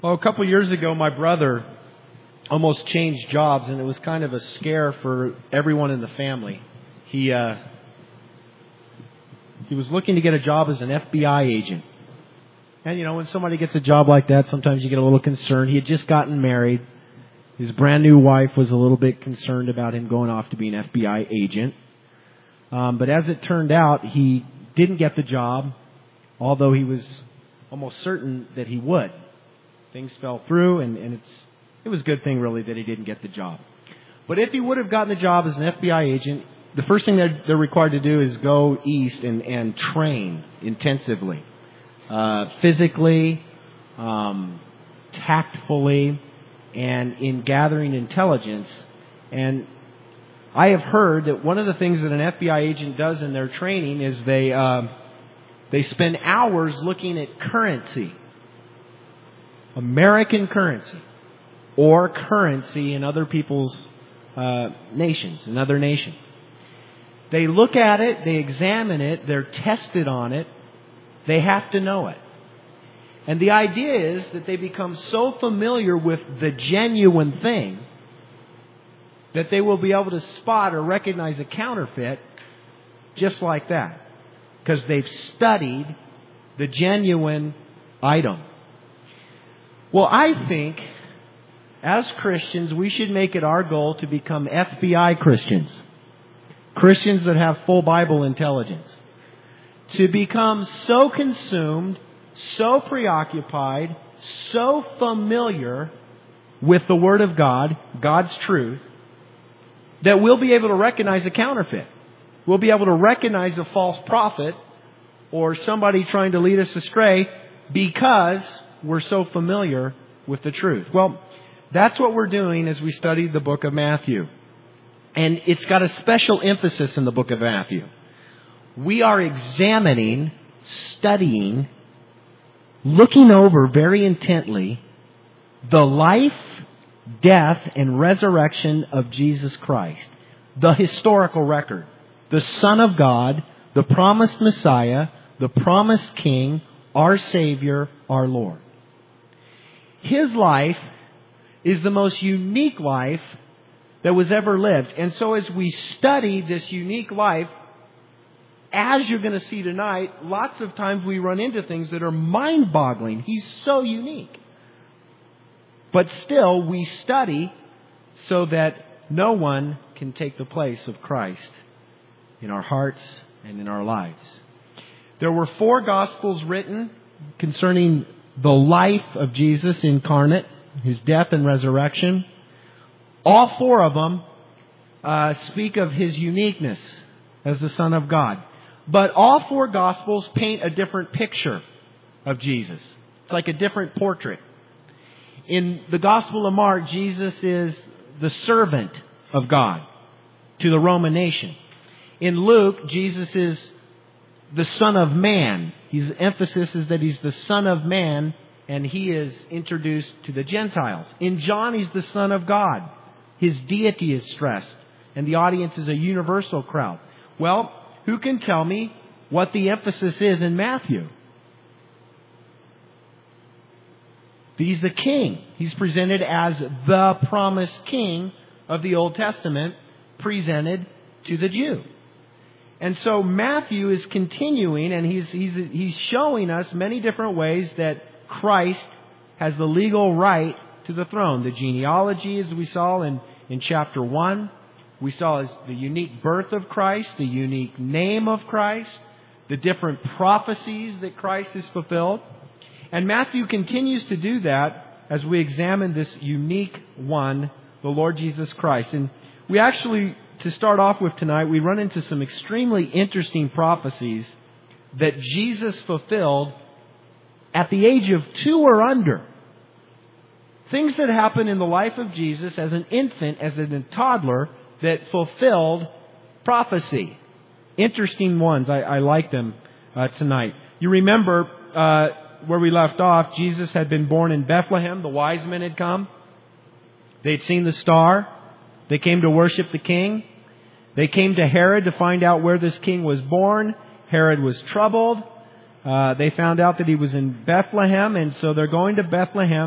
Well, a couple years ago, my brother almost changed jobs, and it was kind of a scare for everyone in the family. He was looking to get a job as an FBI agent. And, you know, when somebody gets a job like that, sometimes you get a little concerned. He had just gotten married. His brand new wife was a little bit concerned about him going off to be an FBI agent. But as it turned out, he didn't get the job, although he was almost certain that he would. Things fell through, and it was a good thing, really, that he didn't get the job. But if he would have gotten the job as an FBI agent, the first thing that they're required to do is go east and train intensively. Physically, tactfully, and in gathering intelligence. And I have heard that one of the things that an FBI agent does in their training is they spend hours looking at currency. American currency, or currency in other people's nations, in other nations. They look at it, they examine it, they're tested on it, they have to know it. And the idea is that they become so familiar with the genuine thing that they will be able to spot or recognize a counterfeit just like that, because they've studied the genuine item. Well, I think, as Christians, we should make it our goal to become FBI Christians. Christians that have full Bible intelligence. To become so consumed, so preoccupied, so familiar with the Word of God, God's truth, that we'll be able to recognize a counterfeit. We'll be able to recognize a false prophet or somebody trying to lead us astray because we're so familiar with the truth. Well, that's what we're doing as we study the book of Matthew. And it's got a special emphasis in the book of Matthew. We are examining, studying, looking over very intently the life, death, and resurrection of Jesus Christ. The historical record. The Son of God, the promised Messiah, the promised King, our Savior, our Lord. His life is the most unique life that was ever lived. And so as we study this unique life, as you're going to see tonight, lots of times we run into things that are mind-boggling. He's so unique. But still, we study so that no one can take the place of Christ in our hearts and in our lives. There were 4 Gospels written concerning the life of Jesus incarnate, His death and resurrection. All 4 of them speak of His uniqueness as the Son of God. But all 4 Gospels paint a different picture of Jesus. It's like a different portrait. In the Gospel of Mark, Jesus is the servant of God to the Roman nation. In Luke, Jesus is the Son of Man. His emphasis is that He's the Son of Man, and He is introduced to the Gentiles. In John, He's the Son of God. His deity is stressed, and the audience is a universal crowd. Well, who can tell me what the emphasis is in Matthew? He's the King. He's presented as the promised King of the Old Testament, presented to the Jew. And so Matthew is continuing, and he's showing us many different ways that Christ has the legal right to the throne. The genealogy, as we saw in chapter 1. We saw the unique birth of Christ, the unique name of Christ, the different prophecies that Christ has fulfilled. And Matthew continues to do that as we examine this unique one, the Lord Jesus Christ. And we actually, to start off with tonight, we run into some extremely interesting prophecies that Jesus fulfilled at the age of 2 or under. Things that happened in the life of Jesus as an infant, as a toddler, that fulfilled prophecy. Interesting ones. I like them tonight. You remember where we left off, Jesus had been born in Bethlehem. The wise men had come. They'd seen the star. They came to worship the king. They came to Herod to find out where this king was born. Herod was troubled. They found out that he was in Bethlehem, and so they're going to Bethlehem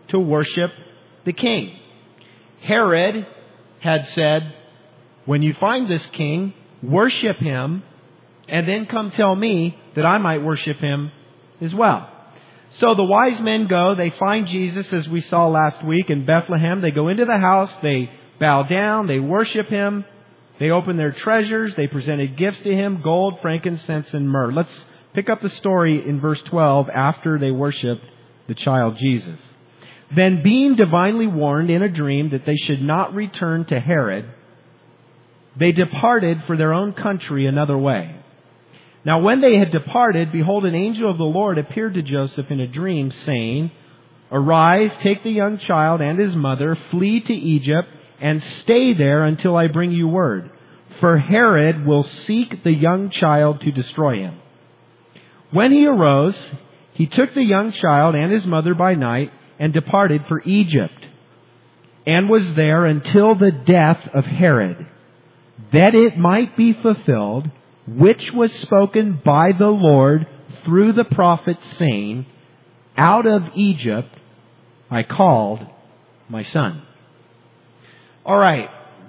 to worship the king. Herod had said, when you find this king, worship him, and then come tell me that I might worship him as well. So the wise men go, they find Jesus, as we saw last week in Bethlehem. They go into the house, they bow down, they worship him, they open their treasures, they presented gifts to him, gold, frankincense, and myrrh. Let's pick up the story in verse 12 after they worshiped the child Jesus. Then, being divinely warned in a dream that they should not return to Herod, they departed for their own country another way. Now when they had departed, behold, an angel of the Lord appeared to Joseph in a dream, saying, Arise, take the young child and his mother, flee to Egypt, and stay there until I bring you word. For Herod will seek the young child to destroy him. When he arose, he took the young child and his mother by night, and departed for Egypt, and was there until the death of Herod, that it might be fulfilled, which was spoken by the Lord through the prophet, saying, Out of Egypt I called my son. All right.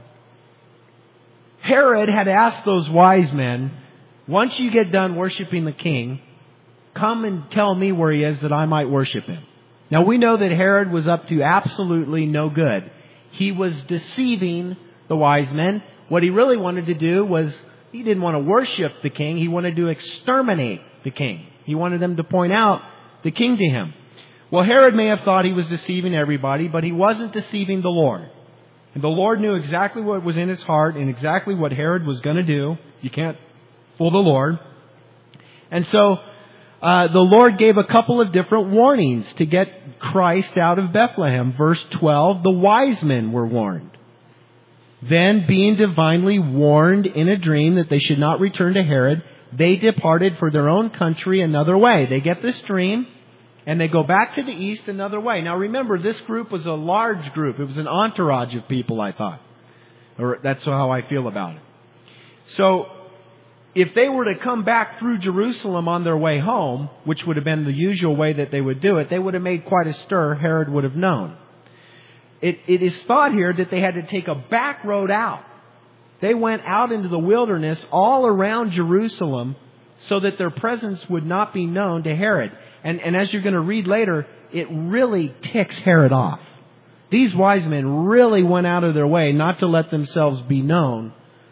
Herod had asked those wise men, once you get done worshiping the king, come and tell me where he is that I might worship him. Now we know that Herod was up to absolutely no good. He was deceiving the wise men. What he really wanted to do was, he didn't want to worship the king. He wanted to exterminate the king. He wanted them to point out the king to him. Well, Herod may have thought he was deceiving everybody, but he wasn't deceiving the Lord. And the Lord knew exactly what was in his heart and exactly what Herod was going to do. You can't fool the Lord. And so the Lord gave a couple of different warnings to get Christ out of Bethlehem. Verse 12, the wise men were warned. Then, being divinely warned in a dream that they should not return to Herod, they departed for their own country another way. They get this dream, and they go back to the east another way. Now remember, this group was a large group. It was an entourage of people, I thought. Or that's how I feel about it. So, if they were to come back through Jerusalem on their way home, which would have been the usual way that they would do it, they would have made quite a stir. Herod would have known. It is thought here that they had to take a back road out. They went out into the wilderness all around Jerusalem so that their presence would not be known to Herod. And as you're going to read later, it really ticks Herod off. These wise men really went out of their way not to let themselves be known.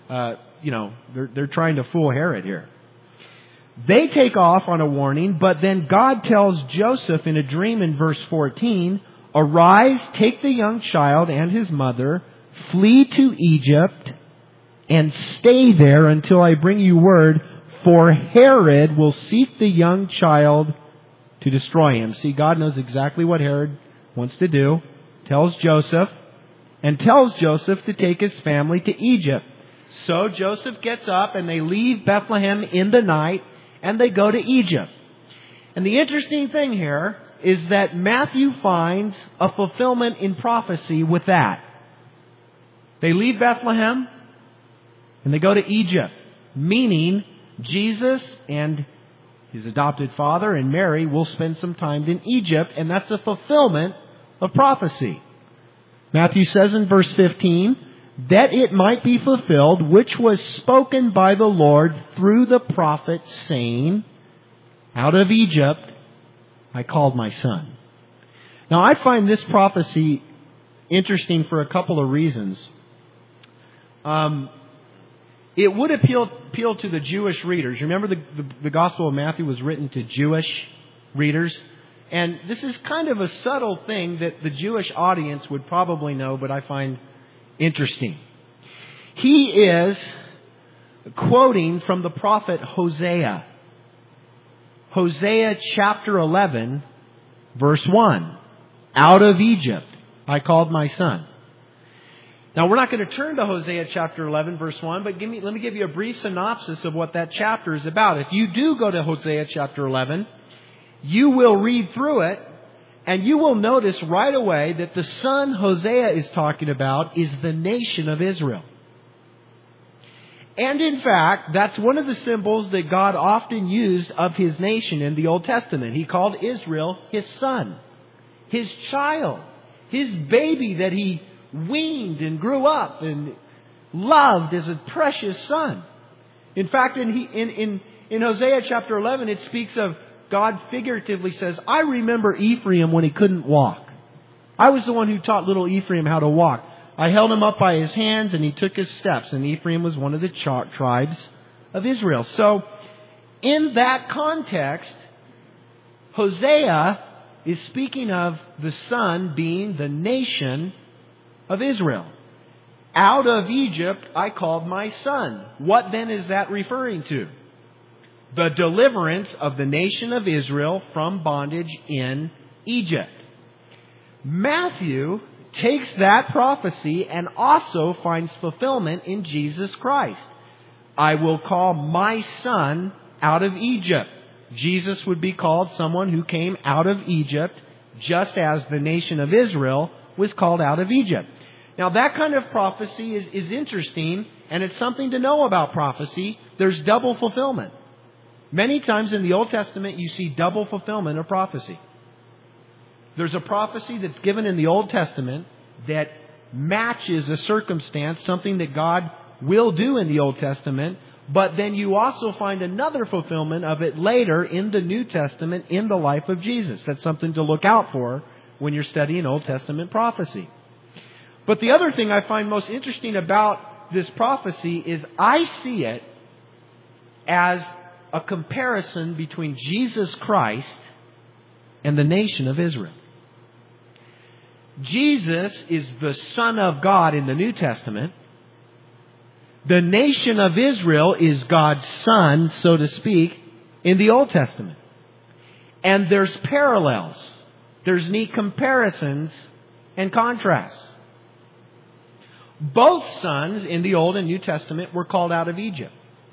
They're trying to fool Herod here. They take off on a warning, but then God tells Joseph in a dream in verse 14, Arise, take the young child and his mother, flee to Egypt, and stay there until I bring you word, for Herod will seek the young child to destroy him. See, God knows exactly what Herod wants to do. Tells Joseph to take his family to Egypt. So Joseph gets up and they leave Bethlehem in the night and they go to Egypt. And the interesting thing here is that Matthew finds a fulfillment in prophecy with that. They leave Bethlehem and they go to Egypt, meaning Jesus and his adopted father and Mary will spend some time in Egypt, and that's a fulfillment of prophecy. Matthew says in verse 15, that it might be fulfilled, which was spoken by the Lord through the prophet, saying, Out of Egypt I called my son. Now I find this prophecy interesting for a couple of reasons. It would appeal to the Jewish readers. Remember the Gospel of Matthew was written to Jewish readers. And this is kind of a subtle thing that the Jewish audience would probably know, but I find interesting. He is quoting from the prophet Hosea. Hosea chapter 11, verse 1. Out of Egypt I called my son. Now, we're not going to turn to Hosea chapter 11, verse 1, but let me give you a brief synopsis of what that chapter is about. If you do go to Hosea chapter 11, you will read through it, and you will notice right away that the son Hosea is talking about is the nation of Israel. And in fact, that's one of the symbols that God often used of His nation in the Old Testament. He called Israel His son. his child, his baby that he weaned and grew up and loved as a precious son. In fact, in Hosea chapter 11, it speaks of God figuratively says, I remember Ephraim when he couldn't walk. I was the one who taught little Ephraim how to walk. I held him up by his hands and he took his steps. And Ephraim was one of the tribes of Israel. So, in that context, Hosea is speaking of the son being the nation of Israel. Out of Egypt I called my son. What then is that referring to? The deliverance of the nation of Israel from bondage in Egypt. Matthew takes that prophecy and also finds fulfillment in Jesus Christ. I will call my son out of Egypt. Jesus would be called someone who came out of Egypt, just as the nation of Israel was called out of Egypt. Now that kind of prophecy is interesting, and it's something to know about prophecy. There's double fulfillment. Many times in the Old Testament you see double fulfillment of prophecy. There's a prophecy that's given in the Old Testament that matches a circumstance, something that God will do in the Old Testament, but then you also find another fulfillment of it later in the New Testament in the life of Jesus. That's something to look out for when you're studying Old Testament prophecy. But the other thing I find most interesting about this prophecy is I see it as a comparison between Jesus Christ and the nation of Israel. Jesus is the Son of God in the New Testament. The nation of Israel is God's son, so to speak, in the Old Testament. And there's parallels. There's neat comparisons and contrasts. Both sons in the Old and New Testament were called out of Egypt.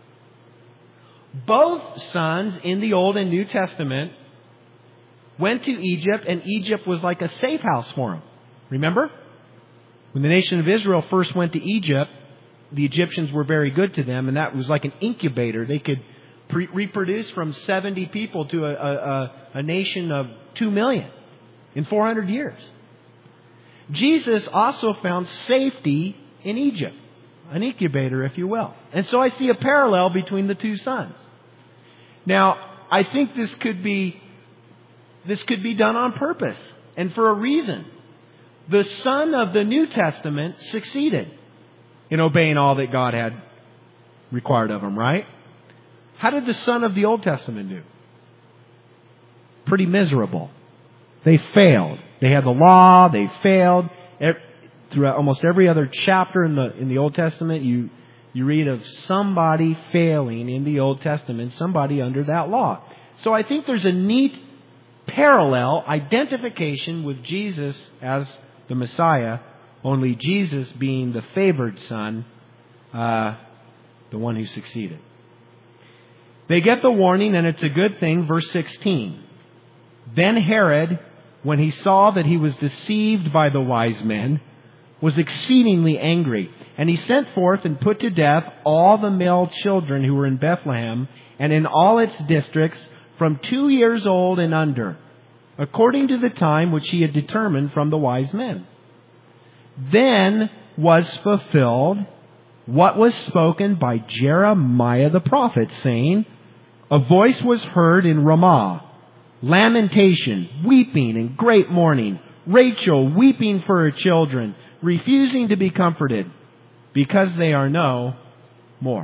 Both sons in the Old and New Testament went to Egypt, and Egypt was like a safe house for them. Remember? When the nation of Israel first went to Egypt, the Egyptians were very good to them, and that was like an incubator. They could reproduce from 70 people to a nation of 2 million in 400 years. Jesus also found safety in Egypt, an incubator, if you will. And so I see a parallel between the two sons. Now, I think this could be done on purpose and for a reason. The son of the New Testament succeeded in obeying all that God had required of him, right? How did the son of the Old Testament do? Pretty miserable. They failed. They had the law. They failed. Throughout almost every other chapter in the Old Testament, you read of somebody failing in the Old Testament, somebody under that law. So I think there's a neat parallel identification with Jesus as the Messiah, only Jesus being the favored son, the one who succeeded. They get the warning, and it's a good thing. Verse 16. Then Herod, when he saw that he was deceived by the wise men, was exceedingly angry. And he sent forth and put to death all the male children who were in Bethlehem and in all its districts from 2 years old and under, according to the time which he had determined from the wise men. Then was fulfilled what was spoken by Jeremiah the prophet, saying, a voice was heard in Ramah, lamentation, weeping, and great mourning, Rachel weeping for her children, refusing to be comforted, because they are no more.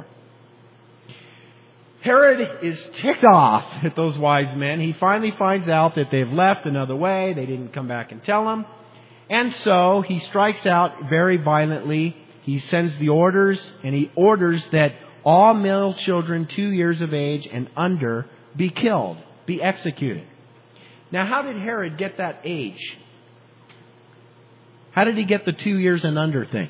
Herod is ticked off at those wise men. He finally finds out that they've left another way. They didn't come back and tell him. And so he strikes out very violently. He sends the orders, and he orders that all male children 2 years of age and under be killed, be executed. Now, how did Herod get that age? How did he get the 2 years and under thing?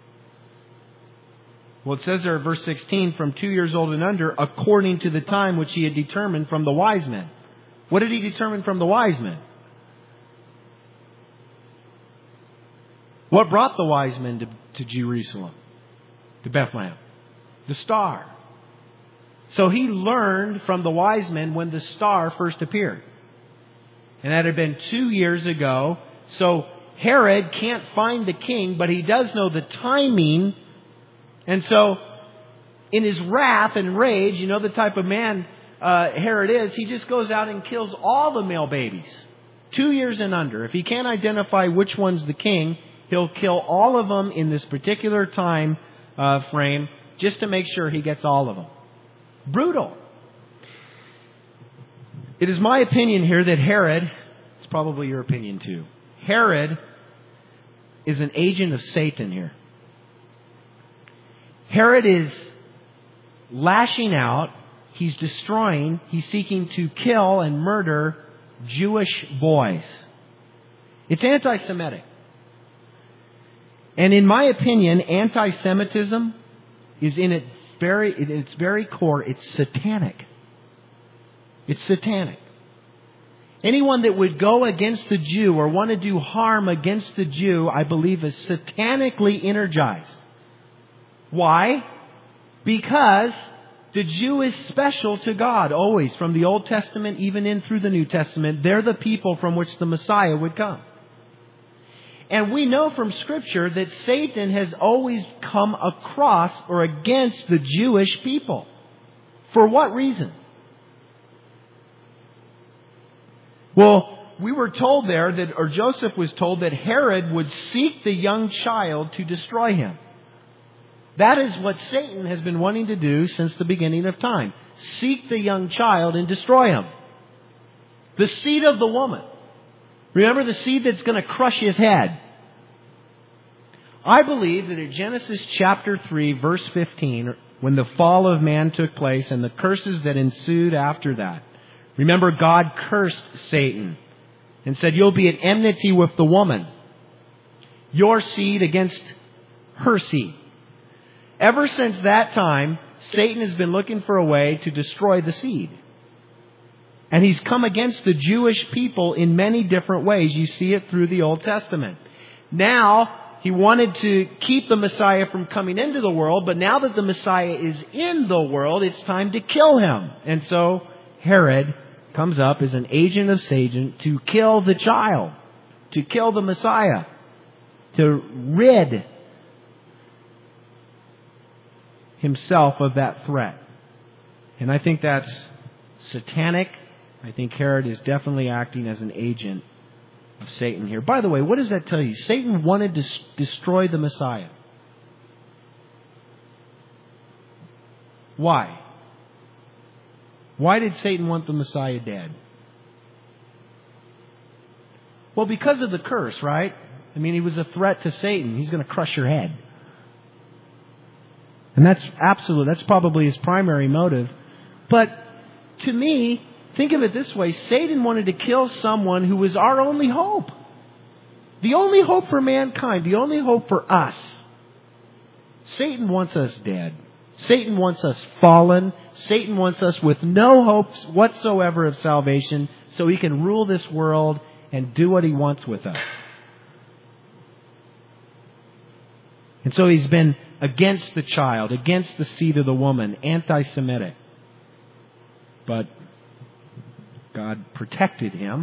Well, it says there in verse 16, from 2 years old and under, according to the time which he had determined from the wise men. What did he determine from the wise men? What brought the wise men to Jerusalem, to Bethlehem? The star. So he learned from the wise men when the star first appeared. And that had been 2 years ago. So Herod can't find the king, but he does know the timing. And so in his wrath and rage, you know the type of man Herod is, he just goes out and kills all the male babies. 2 years and under. If he can't identify which one's the king, he'll kill all of them in this particular time frame just to make sure he gets all of them. Brutal. It is my opinion here that Herod, it's probably your opinion too, Herod is an agent of Satan here. Herod is lashing out, he's destroying, he's seeking to kill and murder Jewish boys. It's anti-Semitic. And in my opinion, anti-Semitism is in its very core, it's satanic. It's satanic. Anyone that would go against the Jew or want to do harm against the Jew, I believe, is satanically energized. Why? Because the Jew is special to God, always, from the Old Testament, even in through the New Testament. They're the people from which the Messiah would come. And we know from Scripture that Satan has always come across or against the Jewish people. For what reason? Well, we were told there that, or Joseph was told that Herod would seek the young child to destroy him. That is what Satan has been wanting to do since the beginning of time. Seek the young child and destroy him. The seed of the woman. Remember the seed that's going to crush his head. I believe that in Genesis chapter 3, verse 15, when the fall of man took place and the curses that ensued after that, remember, God cursed Satan and said, you'll be at enmity with the woman. Your seed against her seed. Ever since that time, Satan has been looking for a way to destroy the seed. And he's come against the Jewish people in many different ways. You see it through the Old Testament. Now, he wanted to keep the Messiah from coming into the world, but now that the Messiah is in the world, it's time to kill him. And so, Herod comes up as an agent of Satan to kill the child, to kill the Messiah, to rid himself of that threat. And I think that's satanic. I think Herod is definitely acting as an agent of Satan here. By the way, what does that tell you? Satan wanted to destroy the Messiah. Why? Why did Satan want the Messiah dead? Well, because of the curse, right? I mean, he was a threat to Satan. He's going to crush your head. And that's probably his primary motive. But to me, think of it this way. Satan wanted to kill someone who was our only hope. The only hope for mankind. The only hope for us. Satan wants us dead. Satan wants us fallen. Satan wants us with no hopes whatsoever of salvation so he can rule this world and do what he wants with us. And so he's been against the child, against the seed of the woman, anti-Semitic. But God protected him.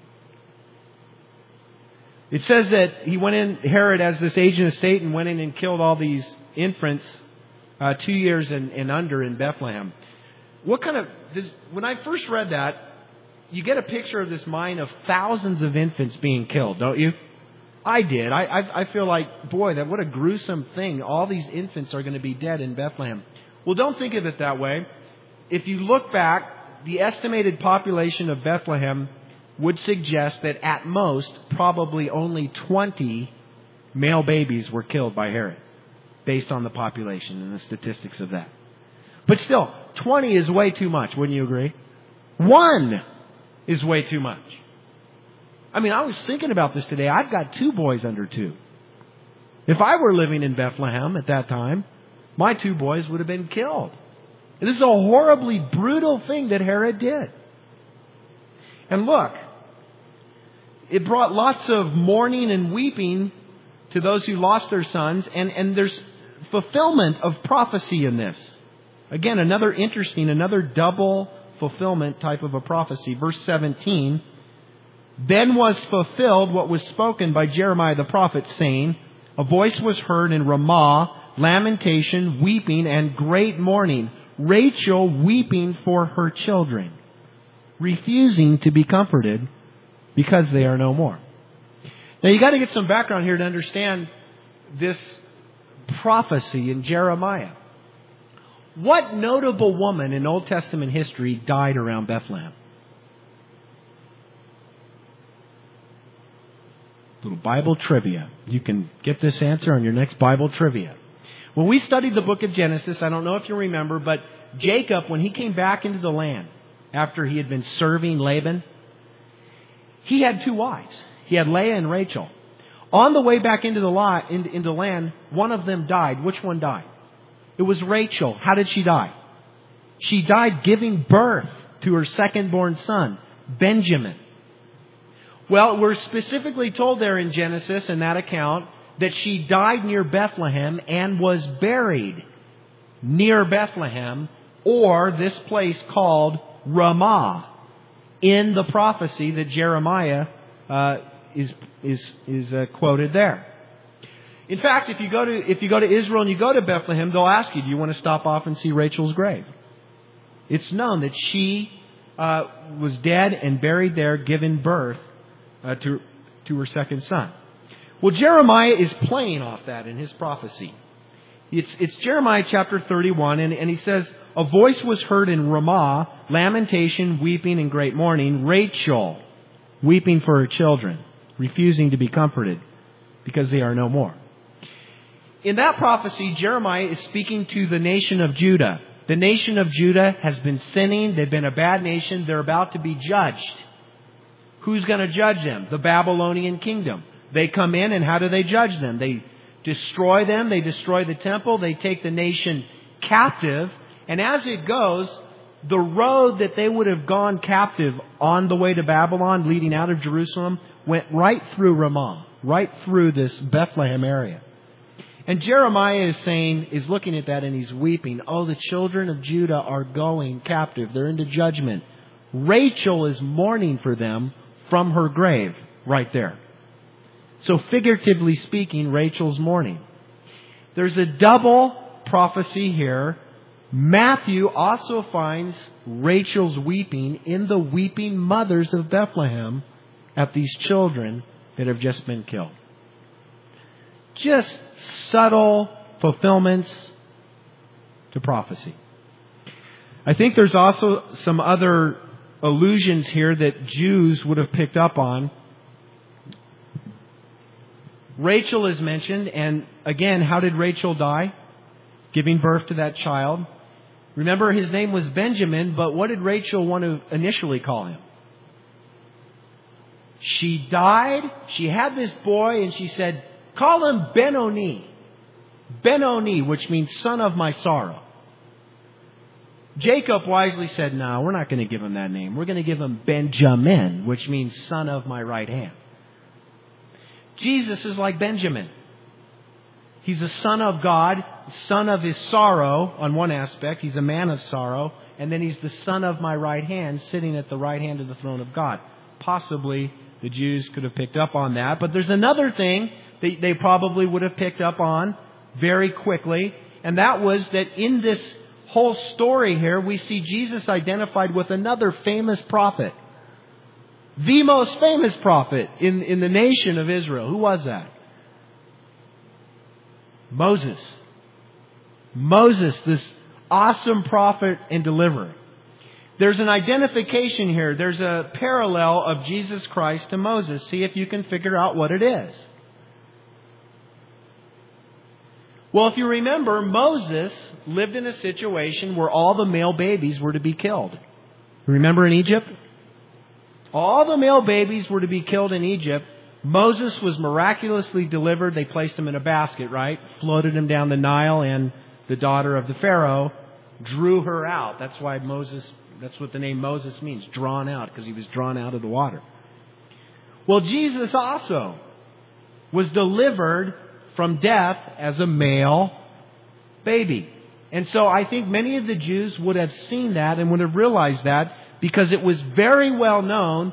It says that he went in, Herod, as this agent of Satan, went in and killed all these infants 2 years and under in Bethlehem. When I first read that, you get a picture of this mind of thousands of infants being killed, don't you? I did. I feel like, boy, what a gruesome thing. All these infants are going to be dead in Bethlehem. Well, don't think of it that way. If you look back, the estimated population of Bethlehem would suggest that at most, probably only 20 male babies were killed by Herod, based on the population and the statistics of that. But still, 20 is way too much, wouldn't you agree? 1 is way too much. I mean, I was thinking about this today. I've got 2 boys under 2. If I were living in Bethlehem at that time, my 2 boys would have been killed. And this is a horribly brutal thing that Herod did. And look, it brought lots of mourning and weeping to those who lost their sons. And there's fulfillment of prophecy in this. Again, another double fulfillment type of a prophecy. Verse 17. Then was fulfilled what was spoken by Jeremiah the prophet, saying, a voice was heard in Ramah, lamentation, weeping, and great mourning. Rachel weeping for her children, refusing to be comforted because they are no more. Now you got to get some background here to understand this prophecy in Jeremiah. What notable woman in Old Testament history died around Bethlehem? Little Bible trivia. You can get this answer on your next Bible trivia. When we studied the book of Genesis, I don't know if you remember, but Jacob, when he came back into the land after he had been serving Laban, he had two wives. He had Leah and Rachel. On the way back into the land, one of them died. Which one died? It was Rachel. How did she die? She died giving birth to her second-born son, Benjamin. Well, we're specifically told there in Genesis, in that account, that she died near Bethlehem and was buried near Bethlehem, or this place called Ramah, in the prophecy that Jeremiah is quoted there. In fact, if you go to Israel and you go to Bethlehem, they'll ask you, do you want to stop off and see Rachel's grave? It's known that she was dead and buried there, giving birth to her second son. Well, Jeremiah is playing off that in his prophecy. It's Jeremiah chapter 31, and he says, a voice was heard in Ramah, lamentation, weeping, and great mourning. Rachel weeping for her children, refusing to be comforted because they are no more. In that prophecy, Jeremiah is speaking to the nation of Judah. The nation of Judah has been sinning. They've been a bad nation. They're about to be judged. Who's going to judge them? The Babylonian kingdom. They come in, and how do they judge them? They destroy them. They destroy the temple. They take the nation captive. And as it goes, the road that they would have gone captive on the way to Babylon, leading out of Jerusalem, went right through Ramah, right through this Bethlehem area. And Jeremiah is looking at that, and he's weeping. Oh, the children of Judah are going captive. They're into judgment. Rachel is mourning for them from her grave right there. So figuratively speaking, Rachel's mourning. There's a double prophecy here. Matthew also finds Rachel's weeping in the weeping mothers of Bethlehem at these children that have just been killed. Just subtle fulfillments to prophecy. I think there's also some other allusions here that Jews would have picked up on. Rachel is mentioned, and again, how did Rachel die? Giving birth to that child. Remember, his name was Benjamin, but what did Rachel want to initially call him? She died, she had this boy, and she said, call him Ben-Oni. Ben-Oni, which means son of my sorrow. Jacob wisely said, no, we're not going to give him that name. We're going to give him Benjamin, which means son of my right hand. Jesus is like Benjamin. He's a son of God, son of his sorrow on one aspect. He's a man of sorrow. And then he's the son of my right hand, sitting at the right hand of the throne of God. Possibly the Jews could have picked up on that. But there's another thing that they probably would have picked up on very quickly. And that was that in this whole story here, we see Jesus identified with another famous prophet. The most famous prophet in the nation of Israel. Who was that? Moses. Moses, this awesome prophet and deliverer. There's an identification here. There's a parallel of Jesus Christ to Moses. See if you can figure out what it is. Well, if you remember, Moses lived in a situation where all the male babies were to be killed. Remember in Egypt? All the male babies were to be killed in Egypt. Moses was miraculously delivered. They placed him in a basket, right? Floated him down the Nile, and the daughter of the Pharaoh drew her out. That's why that's what the name Moses means, drawn out, because he was drawn out of the water. Well, Jesus also was delivered from death as a male baby. And so I think many of the Jews would have seen that and would have realized that, because it was very well known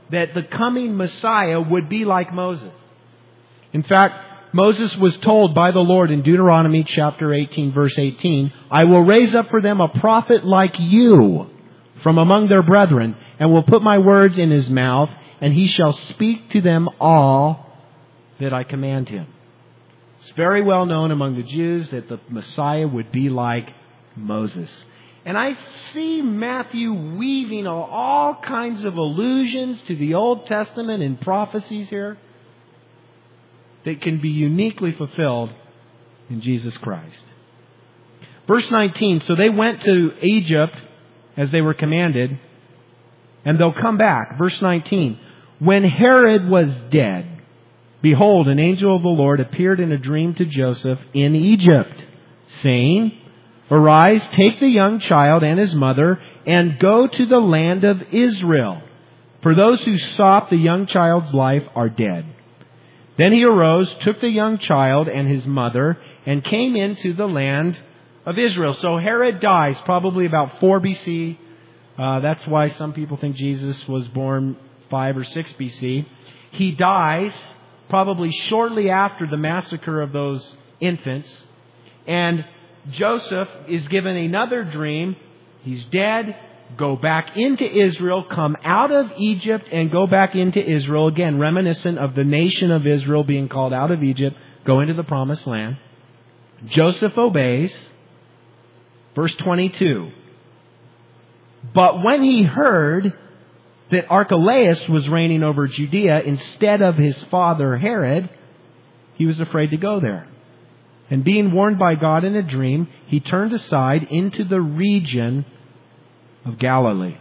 that the coming Messiah would be like Moses. In fact, Moses was told by the Lord in Deuteronomy chapter 18, verse 18, I will raise up for them a prophet like you from among their brethren, and will put my words in his mouth, and he shall speak to them all that I command him. It's very well known among the Jews that the Messiah would be like Moses. And I see Matthew weaving all kinds of allusions to the Old Testament and prophecies here that can be uniquely fulfilled in Jesus Christ. Verse 19, so they went to Egypt as they were commanded, and they'll come back. Verse 19, when Herod was dead, behold, an angel of the Lord appeared in a dream to Joseph in Egypt, saying, arise, take the young child and his mother, and go to the land of Israel, for those who sought the young child's life are dead. Then he arose, took the young child and his mother, and came into the land of Israel. So Herod dies probably about 4 BC. That's why some people think Jesus was born 5 or 6 BC. He dies probably shortly after the massacre of those infants. And Joseph is given another dream. He's dead. Go back into Israel, come out of Egypt and go back into Israel. Again, reminiscent of the nation of Israel being called out of Egypt, go into the promised land. Joseph obeys. Verse 22. But when he heard that Archelaus was reigning over Judea instead of his father Herod, he was afraid to go there. And being warned by God in a dream, he turned aside into the region of Galilee.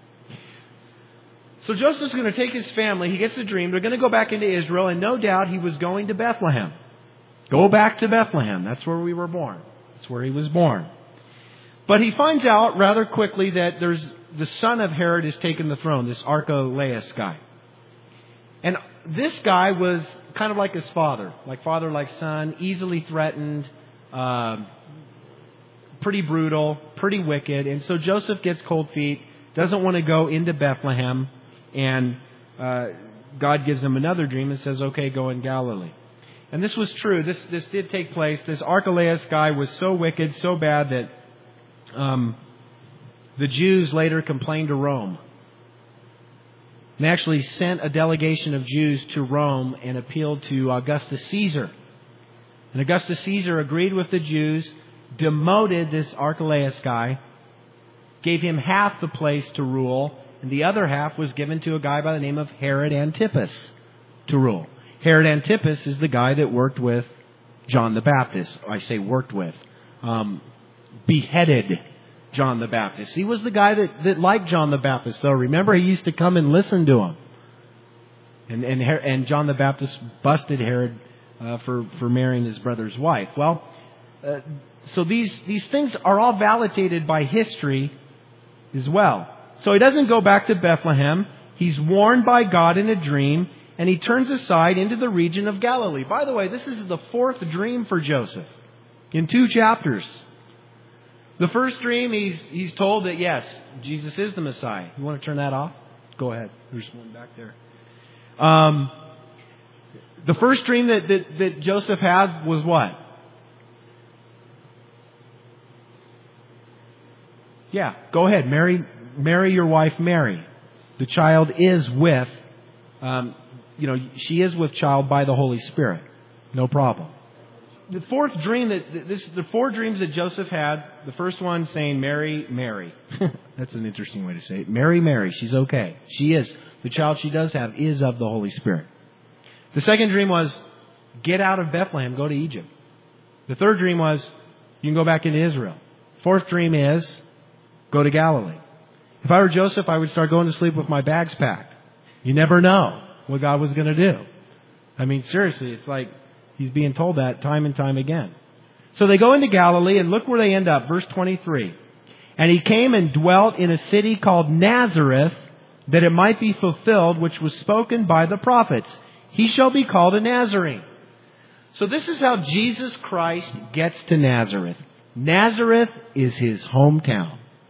So Joseph's going to take his family. He gets a dream. They're going to go back into Israel, and no doubt he was going to Bethlehem. Go back to Bethlehem. That's where we were born. That's where he was born. But he finds out rather quickly that there's the son of Herod has taken the throne, this Archelaus guy. And this guy was kind of like his father, like son, easily threatened, pretty brutal, pretty wicked. And so Joseph gets cold feet, doesn't want to go into Bethlehem, and God gives him another dream and says, okay, go in Galilee. And this was true. This did take place. This Archelaus guy was so wicked, so bad that the Jews later complained to Rome. And they actually sent a delegation of Jews to Rome and appealed to Augustus Caesar. And Augustus Caesar agreed with the Jews, demoted this Archelaus guy, gave him half the place to rule, and the other half was given to a guy by the name of Herod Antipas to rule. Herod Antipas is the guy that worked with John the Baptist. I say worked with. Beheaded John the Baptist. He was the guy that liked John the Baptist, though. Remember, he used to come and listen to him. And John the Baptist busted Herod for marrying his brother's wife. Well, so these things are all validated by history as well. So he doesn't go back to Bethlehem. He's warned by God in a dream, and he turns aside into the region of Galilee. By the way, this is the 4th dream for Joseph in 2 chapters. The first dream, he's told that, yes, Jesus is the Messiah. You want to turn that off? Go ahead. There's one back there. The first dream that Joseph had was what? Yeah, go ahead. Marry your wife, Mary. The child is with, she is with child by the Holy Spirit. No problem. The 4th dream the 4 dreams that Joseph had, the first one saying, Mary, Mary. That's an interesting way to say it. Mary, Mary. She's okay. She is. The child she does have is of the Holy Spirit. The second dream was, get out of Bethlehem, go to Egypt. The third dream was, you can go back into Israel. 4th dream is, go to Galilee. If I were Joseph, I would start going to sleep with my bags packed. You never know what God was going to do. I mean, seriously, it's like he's being told that time and time again. So they go into Galilee, and look where they end up. Verse 23. And he came and dwelt in a city called Nazareth, that it might be fulfilled, which was spoken by the prophets. He shall be called a Nazarene. So this is how Jesus Christ gets to Nazareth. Nazareth is his hometown.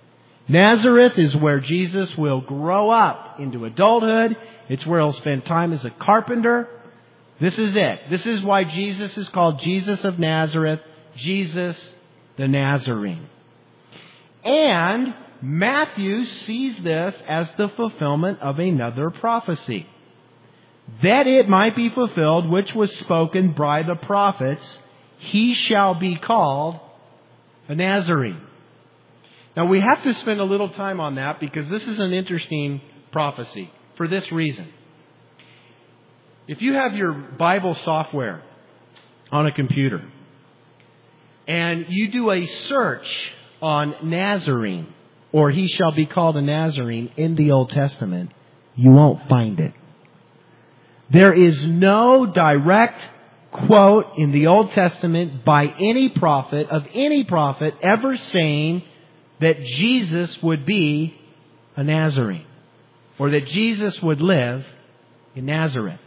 Nazareth is where Jesus will grow up into adulthood. It's where he'll spend time as a carpenter. This is it. This is why Jesus is called Jesus of Nazareth, Jesus the Nazarene. And Matthew sees this as the fulfillment of another prophecy. That it might be fulfilled, which was spoken by the prophets, he shall be called a Nazarene. Now we have to spend a little time on that because this is an interesting prophecy for this reason. If you have your Bible software on a computer and you do a search on Nazarene, or he shall be called a Nazarene in the Old Testament, you won't find it. There is no direct quote in the Old Testament by any prophet, ever saying that Jesus would be a Nazarene, or that Jesus would live in Nazareth.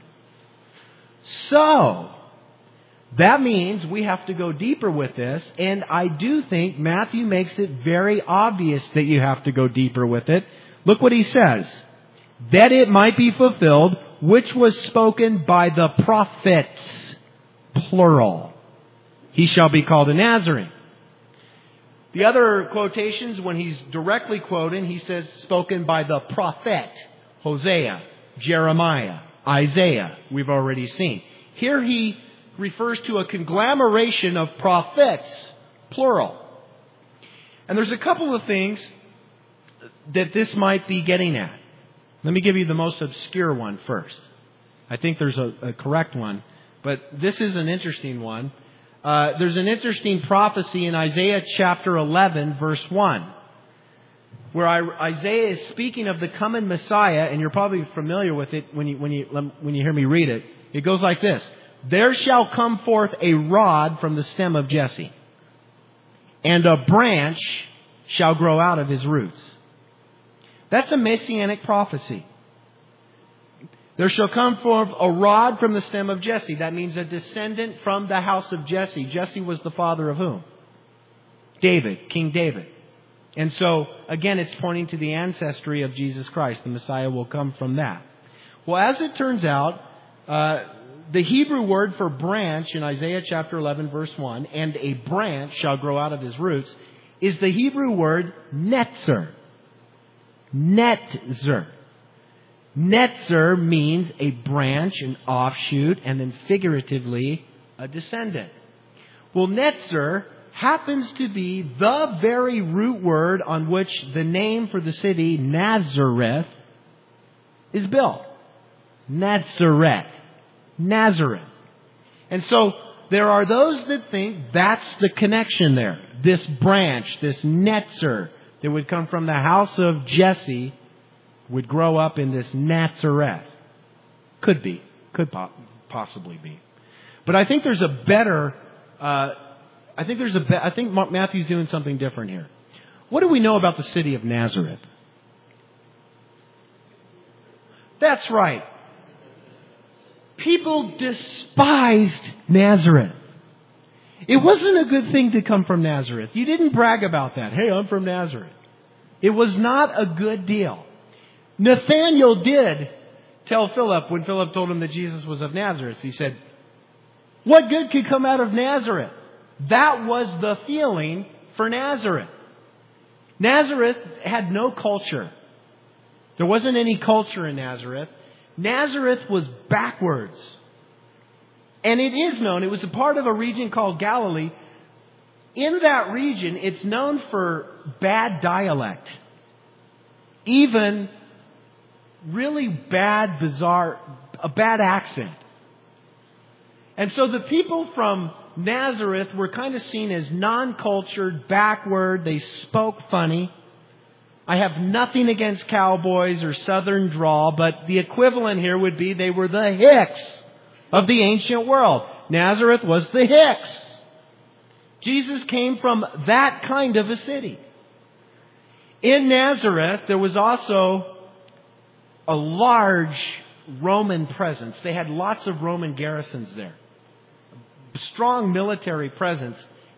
So, that means we have to go deeper with this, and I do think Matthew makes it very obvious that you have to go deeper with it. Look what he says. That it might be fulfilled, which was spoken by the prophets, plural. He shall be called a Nazarene. The other quotations, when he's directly quoting, he says spoken by the prophet, Hosea, Jeremiah, Isaiah, we've already seen. Here he refers to a conglomeration of prophets, plural. And there's a couple of things that this might be getting at. Let me give you the most obscure one first. I think there's a correct one, but this is an interesting one. There's an interesting prophecy in Isaiah chapter 11, verse 1, where Isaiah is speaking of the coming Messiah, and you're probably familiar with it when you hear me read it. It goes like this. There shall come forth a rod from the stem of Jesse, and a branch shall grow out of his roots. That's a messianic prophecy. There shall come forth a rod from the stem of Jesse. That means a descendant from the house of Jesse. Jesse was the father of whom? David, King David. And so, again, it's pointing to the ancestry of Jesus Christ. The Messiah will come from that. Well, as it turns out, the Hebrew word for branch in Isaiah chapter 11, verse 1, and a branch shall grow out of his roots, is the Hebrew word netzer. Netzer. Netzer means a branch, an offshoot, and then figuratively a descendant. Well, netzer happens to be the very root word on which the name for the city Nazareth is built. Nazareth. Nazareth. And so there are those that think that's the connection there. This branch, this netzer that would come from the house of Jesse would grow up in this Nazareth. Could be. Could possibly be. But I think there's a better... I think Matthew's doing something different here. What do we know about the city of Nazareth? That's right. People despised Nazareth. It wasn't a good thing to come from Nazareth. You didn't brag about that. Hey, I'm from Nazareth. It was not a good deal. Nathanael did tell Philip, when Philip told him that Jesus was of Nazareth, he said, what good could come out of Nazareth? That was the feeling for Nazareth. Nazareth had no culture. There wasn't any culture in Nazareth. Nazareth was backwards. And it is known, it was a part of a region called Galilee. In that region, it's known for bad dialect. Even really bad, bizarre, a bad accent. And so the people from Nazareth were kind of seen as non-cultured, backward. They spoke funny. I have nothing against cowboys or southern drawl, but the equivalent here would be they were the hicks of the ancient world. Nazareth was the hicks. Jesus came from that kind of a city. In Nazareth, there was also a large Roman presence. They had lots of Roman garrisons there. Strong military presence.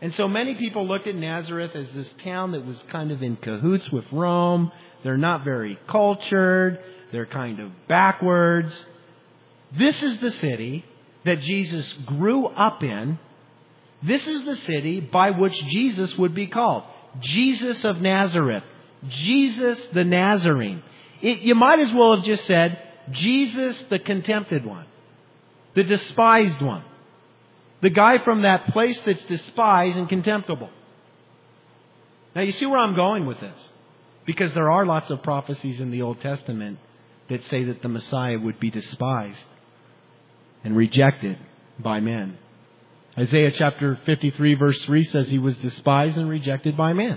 And so many people looked at Nazareth as this town that was kind of in cahoots with Rome. They're not very cultured. They're kind of backwards. This is the city that Jesus grew up in. This is the city by which Jesus would be called. Jesus of Nazareth. Jesus the Nazarene. You might as well have just said, Jesus the contempted one. The despised one. The guy from that place that's despised and contemptible. Now you see where I'm going with this. Because there are lots of prophecies in the Old Testament that say that the Messiah would be despised and rejected by men. Isaiah chapter 53 verse 3 says he was despised and rejected by men.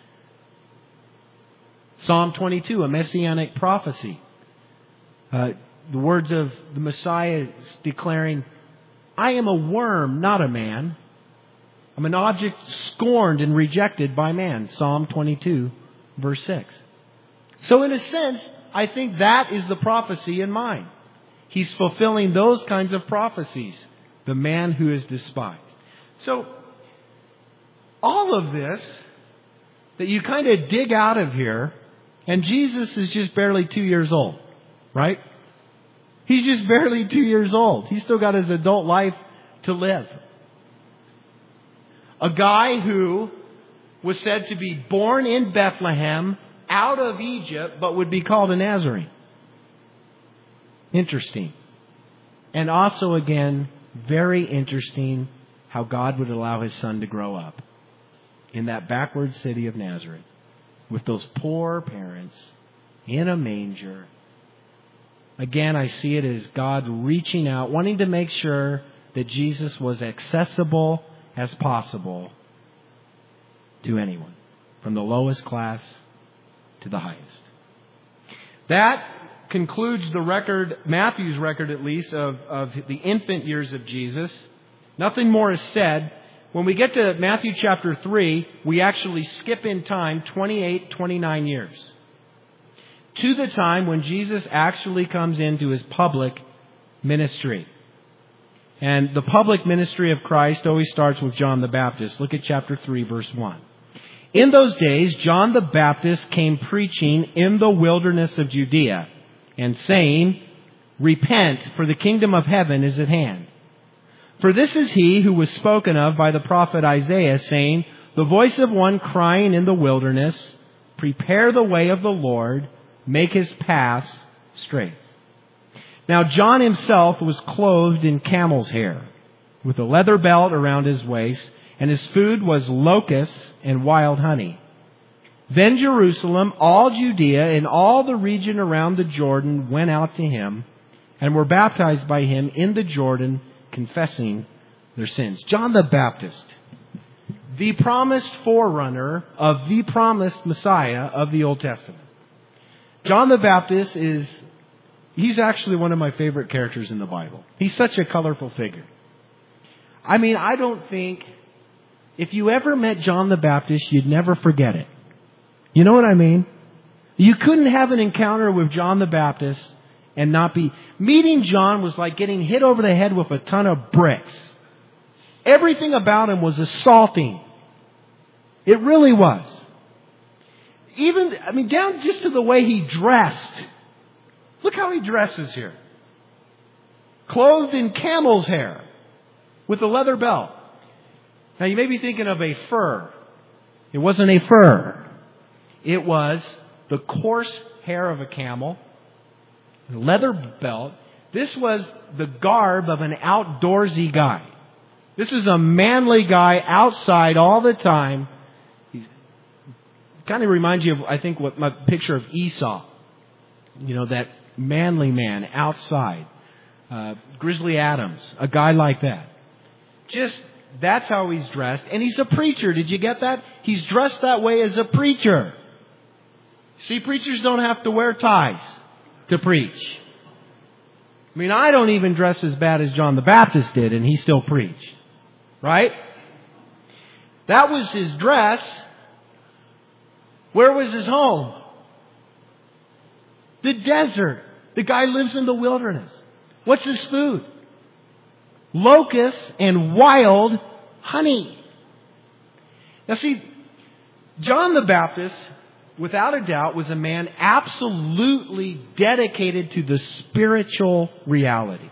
Psalm 22, a messianic prophecy. The words of the Messiah declaring, I am a worm, not a man. I'm an object scorned and rejected by man. Psalm 22, verse 6. So in a sense, I think that is the prophecy in mind. He's fulfilling those kinds of prophecies. The man who is despised. So, all of this that you kind of dig out of here, and Jesus is just barely 2 years old, right? He's just barely 2 years old. He's still got his adult life to live. A guy who was said to be born in Bethlehem, out of Egypt, but would be called a Nazarene. Interesting. And also, again, very interesting how God would allow His Son to grow up in that backward city of Nazareth with those poor parents in a manger. Again, I see it as God reaching out, wanting to make sure that Jesus was accessible as possible to anyone, from the lowest class to the highest. That concludes the record, Matthew's record at least, of the infant years of Jesus. Nothing more is said. When we get to Matthew chapter 3, we actually skip in time 29 years. To the time when Jesus actually comes into His public ministry. And the public ministry of Christ always starts with John the Baptist. Look at chapter 3, verse 1. In those days, John the Baptist came preaching in the wilderness of Judea and saying, Repent, for the kingdom of heaven is at hand. For this is he who was spoken of by the prophet Isaiah, saying, The voice of one crying in the wilderness, Prepare the way of the Lord, make His paths straight. Now John himself was clothed in camel's hair, with a leather belt around his waist, and his food was locusts and wild honey. Then Jerusalem, all Judea, and all the region around the Jordan went out to him, and were baptized by him in the Jordan, confessing their sins. John the Baptist, the promised forerunner of the promised Messiah of the Old Testament. John the Baptist he's actually one of my favorite characters in the Bible. He's such a colorful figure. I mean, I don't think, if you ever met John the Baptist, you'd never forget it. You know what I mean? You couldn't have an encounter with John the Baptist and not be... Meeting John was like getting hit over the head with a ton of bricks. Everything about him was assaulting. It really was. Down just to the way he dressed. Look how he dresses here. Clothed in camel's hair with a leather belt. Now you may be thinking of a fur. It wasn't a fur. It was the coarse hair of a camel, a leather belt. This was the garb of an outdoorsy guy. This is a manly guy outside all the time. He kind of reminds you of, I think, what my picture of Esau. You know, that manly man outside. Grizzly Adams, a guy like that. That's how he's dressed. And he's a preacher. Did you get that? He's dressed that way as a preacher. See, preachers don't have to wear ties to preach. I mean, I don't even dress as bad as John the Baptist did, and he still preached. Right? That was his dress. Where was his home? The desert. The guy lives in the wilderness. What's his food? Locusts and wild honey. Now see, John the Baptist, without a doubt, was a man absolutely dedicated to the spiritual reality.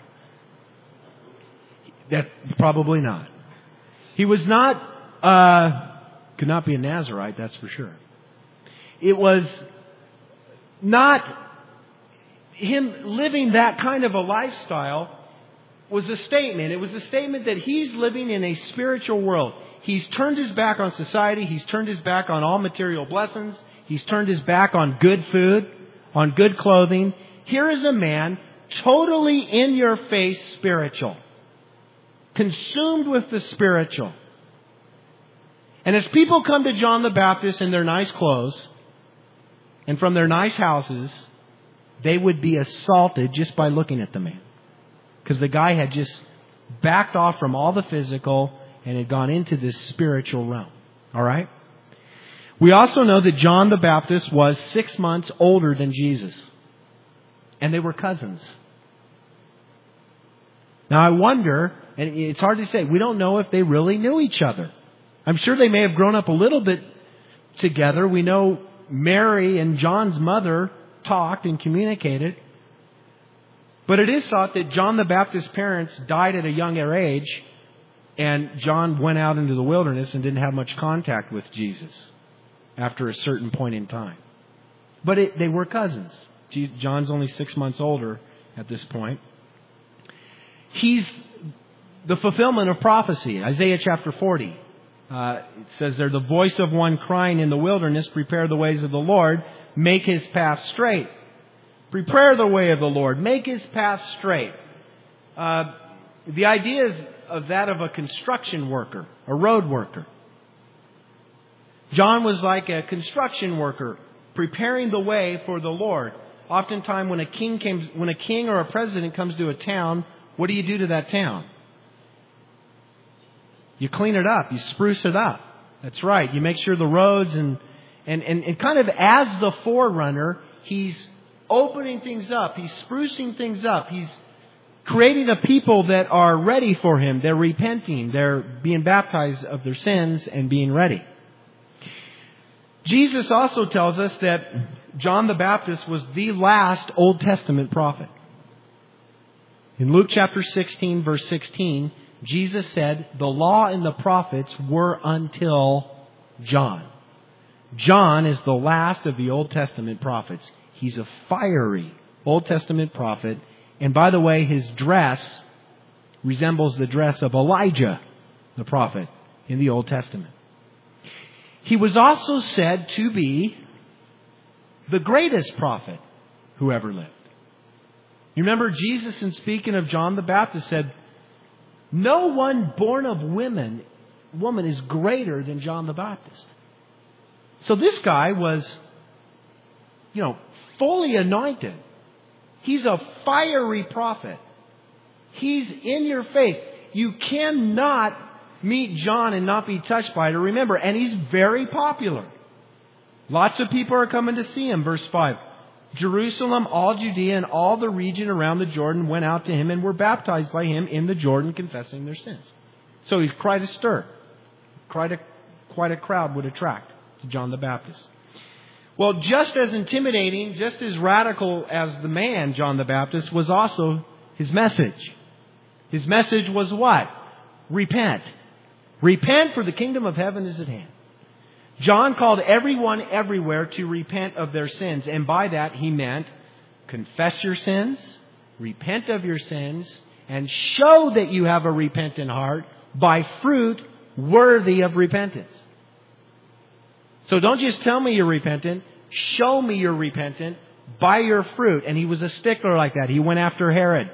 That probably not. He was not, could not be a Nazirite, that's for sure. It was not him living that kind of a lifestyle was a statement. It was a statement that he's living in a spiritual world. He's turned his back on society. He's turned his back on all material blessings. He's turned his back on good food, on good clothing. Here is a man totally in your face spiritual. Consumed with the spiritual. And as people come to John the Baptist in their nice clothes and from their nice houses, they would be assaulted just by looking at the man. Because the guy had just backed off from all the physical and had gone into this spiritual realm. All right? We also know that John the Baptist was 6 months older than Jesus. And they were cousins. Now I wonder, and it's hard to say, we don't know if they really knew each other. I'm sure they may have grown up a little bit together. We know Mary and John's mother talked and communicated. But it is thought that John the Baptist's parents died at a younger age, and John went out into the wilderness and didn't have much contact with Jesus after a certain point in time. But they were cousins. John's only 6 months older at this point. He's the fulfillment of prophecy. Isaiah chapter 40. It says there, the voice of one crying in the wilderness, prepare the ways of the Lord, make His path straight. Prepare the way of the Lord, make His path straight. The idea is of that of a construction worker, a road worker. John was like a construction worker, preparing the way for the Lord. Oftentimes when a king or a president comes to a town, what do you do to that town? You clean it up. You spruce it up. That's right. You make sure the roads and kind of as the forerunner, he's opening things up. He's sprucing things up. He's creating a people that are ready for Him. They're repenting. They're being baptized of their sins and being ready. Jesus also tells us that John the Baptist was the last Old Testament prophet. In Luke chapter 16, verse 16, Jesus said, the law and the prophets were until John. John is the last of the Old Testament prophets. He's a fiery Old Testament prophet. And by the way, his dress resembles the dress of Elijah, the prophet, in the Old Testament. He was also said to be the greatest prophet who ever lived. You remember Jesus, in speaking of John the Baptist, said, no one born of woman is greater than John the Baptist. So this guy was, fully anointed. He's a fiery prophet. He's in your face. You cannot meet John and not be touched by it or remember. And he's very popular. Lots of people are coming to see him. Verse 5. Jerusalem, all Judea, and all the region around the Jordan went out to him and were baptized by him in the Jordan, confessing their sins. So he's quite a stir. Quite a crowd would attract to John the Baptist. Well, just as intimidating, just as radical as the man, John the Baptist, was also his message. His message was what? Repent. Repent, for the kingdom of heaven is at hand. John called everyone everywhere to repent of their sins. And by that he meant confess your sins, repent of your sins, and show that you have a repentant heart by fruit worthy of repentance. So don't just tell me you're repentant. Show me you're repentant by your fruit. And he was a stickler like that. He went after Herod.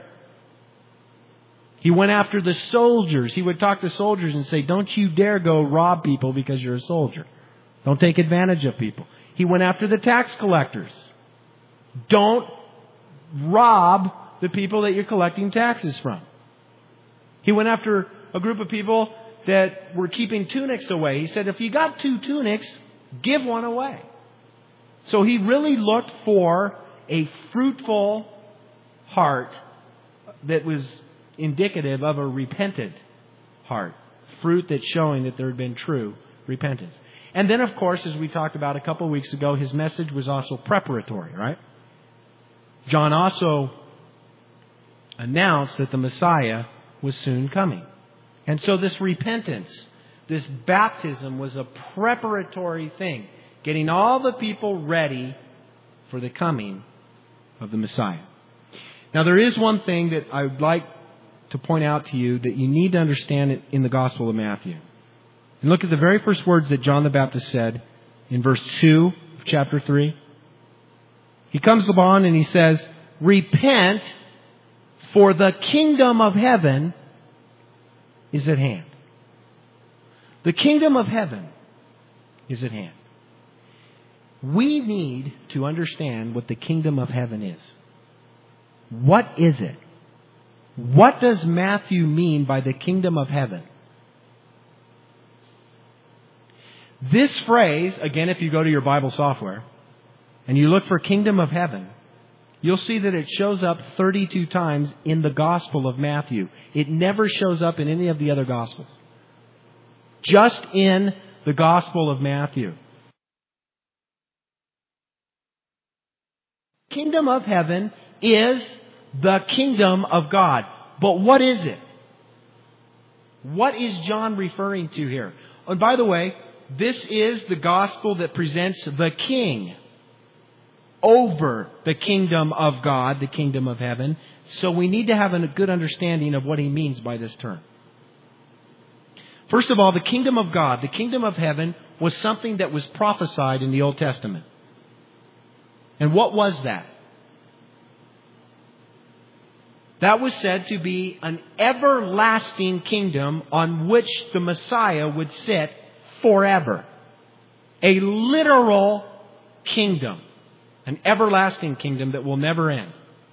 He went after the soldiers. He would talk to soldiers and say, don't you dare go rob people because you're a soldier. Don't take advantage of people. He went after the tax collectors. Don't rob the people that you're collecting taxes from. He went after a group of people that were keeping tunics away. He said, if you got 2 tunics, give one away. So he really looked for a fruitful heart that was indicative of a repentant heart. Fruit that's showing that there had been true repentance. And then, of course, as we talked about a couple of weeks ago, his message was also preparatory, right? John also announced that the Messiah was soon coming. And so this repentance, this baptism was a preparatory thing, getting all the people ready for the coming of the Messiah. Now, there is one thing that I would like to point out to you that you need to understand in the Gospel of Matthew. And look at the very first words that John the Baptist said in verse 2 of chapter 3. He comes along and he says, "Repent, for the kingdom of heaven is at hand." The kingdom of heaven is at hand. We need to understand what the kingdom of heaven is. What is it? What does Matthew mean by the kingdom of heaven? This phrase, again, if you go to your Bible software and you look for kingdom of heaven, you'll see that it shows up 32 times in the Gospel of Matthew. It never shows up in any of the other Gospels. Just in the Gospel of Matthew. Kingdom of heaven is the kingdom of God. But what is it? What is John referring to here? And by the way, this is the gospel that presents the king over the kingdom of God, the kingdom of heaven. So we need to have a good understanding of what he means by this term. First of all, the kingdom of God, the kingdom of heaven, was something that was prophesied in the Old Testament. And what was that? That was said to be an everlasting kingdom on which the Messiah would sit forever. A literal kingdom. An everlasting kingdom that will never end.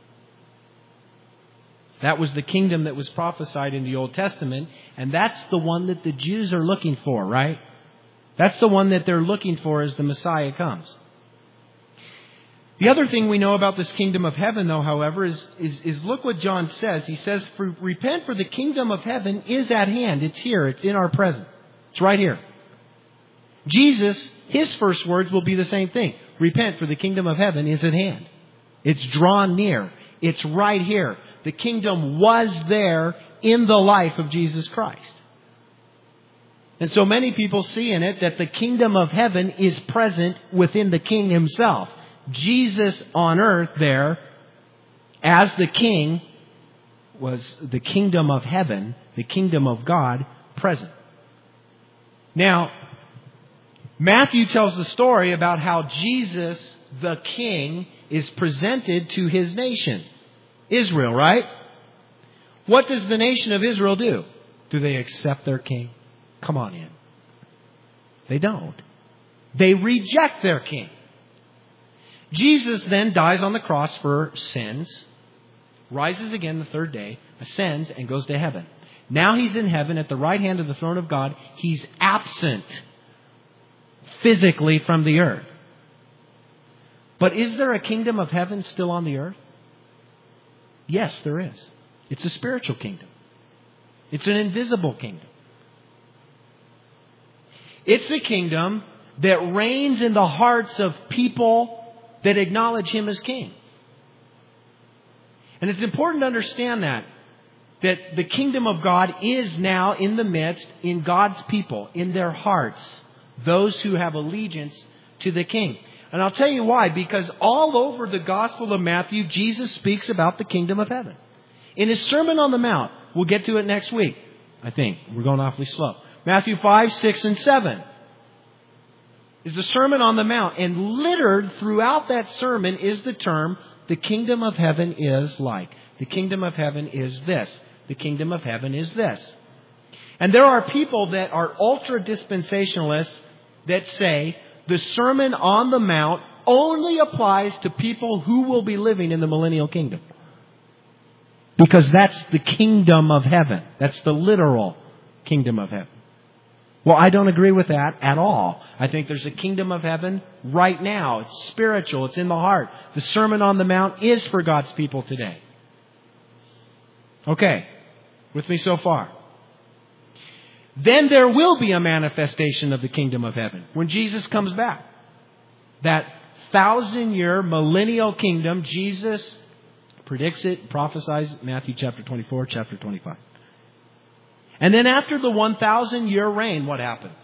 That was the kingdom that was prophesied in the Old Testament. And that's the one that the Jews are looking for, right? That's the one that they're looking for as the Messiah comes. The other thing we know about this kingdom of heaven, though, however, is look what John says. He says, "Repent, for the kingdom of heaven is at hand." It's here. It's in our present. It's right here. Jesus, his first words will be the same thing. Repent, for the kingdom of heaven is at hand. It's drawn near. It's right here. The kingdom was there in the life of Jesus Christ. And so many people see in it that the kingdom of heaven is present within the king himself. Jesus on earth there, as the king, was the kingdom of heaven, the kingdom of God, present. Now, Matthew tells the story about how Jesus, the king, is presented to his nation, Israel, right? What does the nation of Israel do? Do they accept their king? Come on in. They don't. They reject their king. Jesus then dies on the cross for sins, rises again the third day, ascends, and goes to heaven. Now he's in heaven at the right hand of the throne of God. He's absent physically from the earth. But is there a kingdom of heaven still on the earth? Yes, there is. It's a spiritual kingdom. It's an invisible kingdom. It's a kingdom that reigns in the hearts of people that acknowledge him as king. And it's important to understand that the kingdom of God is now in the midst, in God's people, in their hearts, those who have allegiance to the king. And I'll tell you why. Because all over the Gospel of Matthew, Jesus speaks about the kingdom of heaven. In his Sermon on the Mount, we'll get to it next week, I think. We're going awfully slow. Matthew 5, 6, and 7. Is the Sermon on the Mount. And littered throughout that sermon is the term, the kingdom of heaven is like. The kingdom of heaven is this. The kingdom of heaven is this. And there are people that are ultra-dispensationalists that say the Sermon on the Mount only applies to people who will be living in the millennial kingdom. Because that's the kingdom of heaven. That's the literal kingdom of heaven. Well, I don't agree with that at all. I think there's a kingdom of heaven right now. It's spiritual. It's in the heart. The Sermon on the Mount is for God's people today. Okay. With me so far? Then there will be a manifestation of the kingdom of heaven when Jesus comes back. That 1,000-year millennial kingdom, Jesus predicts it, prophesies Matthew chapter 24, chapter 25. And then after the 1,000-year reign, what happens?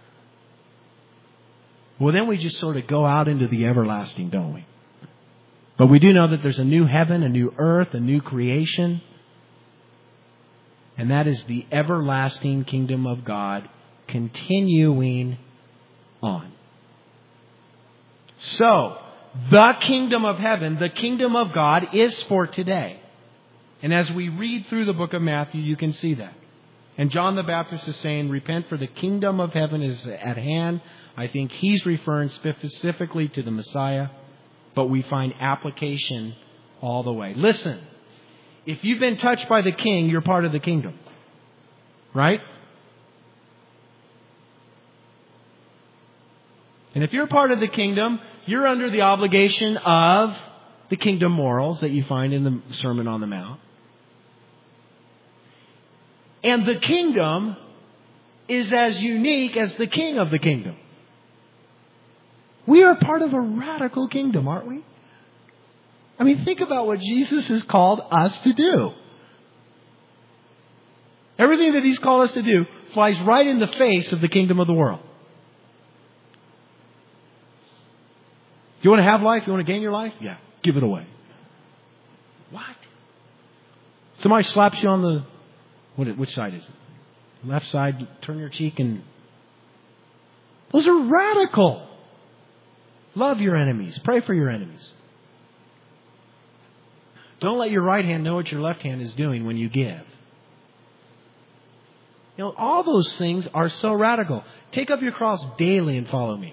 Well, then we just sort of go out into the everlasting, don't we? But we do know that there's a new heaven, a new earth, a new creation. And that is the everlasting kingdom of God continuing on. So, the kingdom of heaven, the kingdom of God is for today. And as we read through the book of Matthew, you can see that. And John the Baptist is saying, repent for the kingdom of heaven is at hand. I think he's referring specifically to the Messiah. But we find application all the way. Listen, if you've been touched by the King, you're part of the kingdom. Right? And if you're part of the kingdom, you're under the obligation of the kingdom morals that you find in the Sermon on the Mount. And the kingdom is as unique as the king of the kingdom. We are part of a radical kingdom, aren't we? I mean, think about what Jesus has called us to do. Everything that He's called us to do flies right in the face of the kingdom of the world. You want to have life? You want to gain your life? Yeah, give it away. What? Somebody slaps you on the... Which side is it? Left side, turn your cheek and... Those are radical. Love your enemies. Pray for your enemies. Don't let your right hand know what your left hand is doing when you give. You know, all those things are so radical. Take up your cross daily and follow me.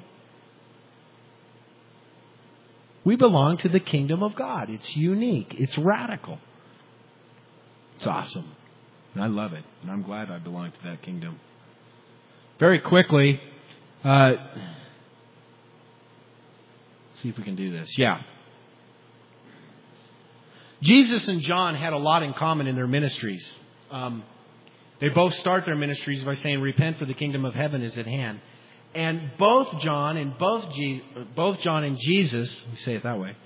We belong to the kingdom of God. It's unique. It's radical. It's awesome. And I love it. And I'm glad I belong to that kingdom. Very quickly, see if we can do this. Yeah. Jesus and John had a lot in common in their ministries. They both start their ministries by saying, repent for the kingdom of heaven is at hand. And both John and Jesus, we say it that way,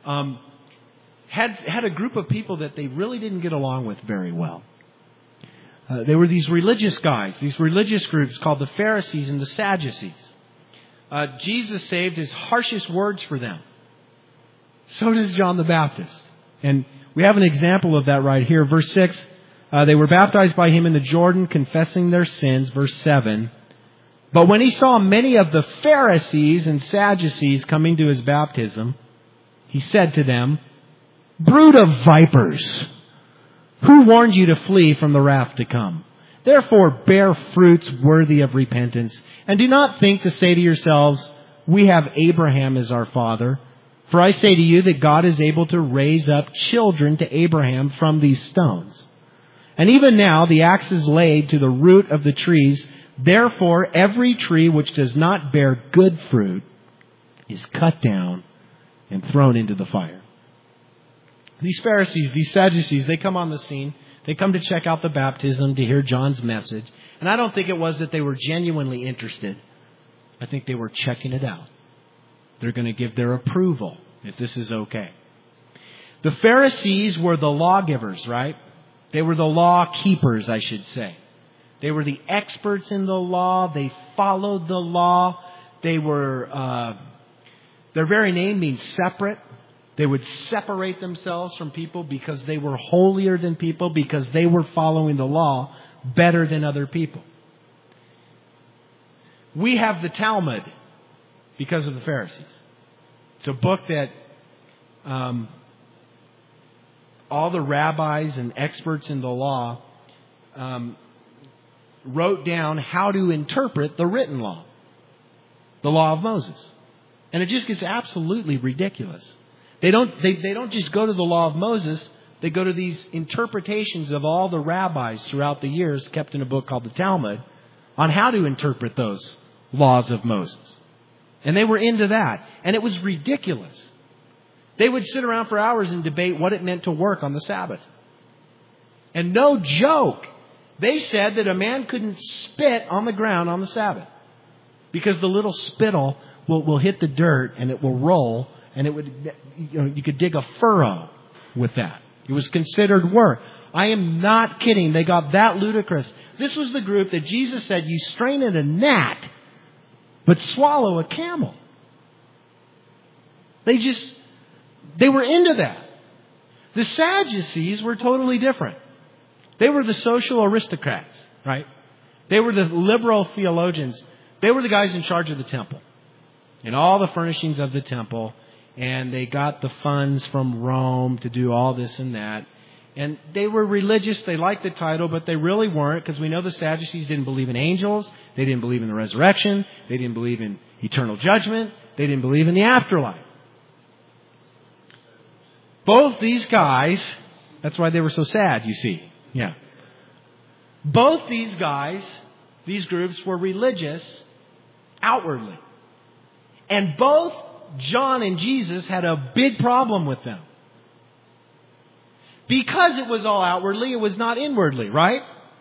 had a group of people that they really didn't get along with very well. They were these religious guys, these religious groups called the Pharisees and the Sadducees. Jesus saved His harshest words for them. So does John the Baptist. And we have an example of that right here. Verse 6, they were baptized by Him in the Jordan, confessing their sins. Verse 7, but when He saw many of the Pharisees and Sadducees coming to His baptism, He said to them, brood of vipers, who warned you to flee from the wrath to come? Therefore bear fruits worthy of repentance, and do not think to say to yourselves, we have Abraham as our father. For I say to you that God is able to raise up children to Abraham from these stones. And even now the axe is laid to the root of the trees. Therefore every tree which does not bear good fruit is cut down and thrown into the fire. These Pharisees, these Sadducees, they come on the scene. They come to check out the baptism, to hear John's message. And I don't think it was that they were genuinely interested. I think they were checking it out. They're going to give their approval if this is okay. The Pharisees were the lawgivers, right? They were the law keepers, I should say. They were the experts in the law. They followed the law. They were, their very name means separate. They would separate themselves from people because they were holier than people, because they were following the law better than other people. We have the Talmud because of the Pharisees. It's a book that all the rabbis and experts in the law wrote down how to interpret the written law, the law of Moses. And it just gets absolutely ridiculous. They don't just go to the law of Moses. They go to these interpretations of all the rabbis throughout the years, kept in a book called the Talmud, on how to interpret those laws of Moses. And they were into that. And it was ridiculous. They would sit around for hours and debate what it meant to work on the Sabbath. And no joke, They said that a man couldn't spit on the ground on the Sabbath because the little spittle will hit the dirt and it will roll, and it would, you could dig a furrow with that. It was considered work. I am not kidding. They got that ludicrous. This was the group that Jesus said, you strain at a gnat, but swallow a camel. They were into that. The Sadducees were totally different. They were the social aristocrats, right? They were the liberal theologians. They were the guys in charge of the temple and all the furnishings of the temple. And they got the funds from Rome to do all this and that. And they were religious. They liked the title, but they really weren't, because we know the Sadducees didn't believe in angels. They didn't believe in the resurrection. They didn't believe in eternal judgment. They didn't believe in the afterlife. Both these guys, that's why they were so sad, you see. Yeah. Both these guys, these groups, were religious outwardly. And both John and Jesus had a big problem with them. Because it was all outwardly, it was not inwardly, right?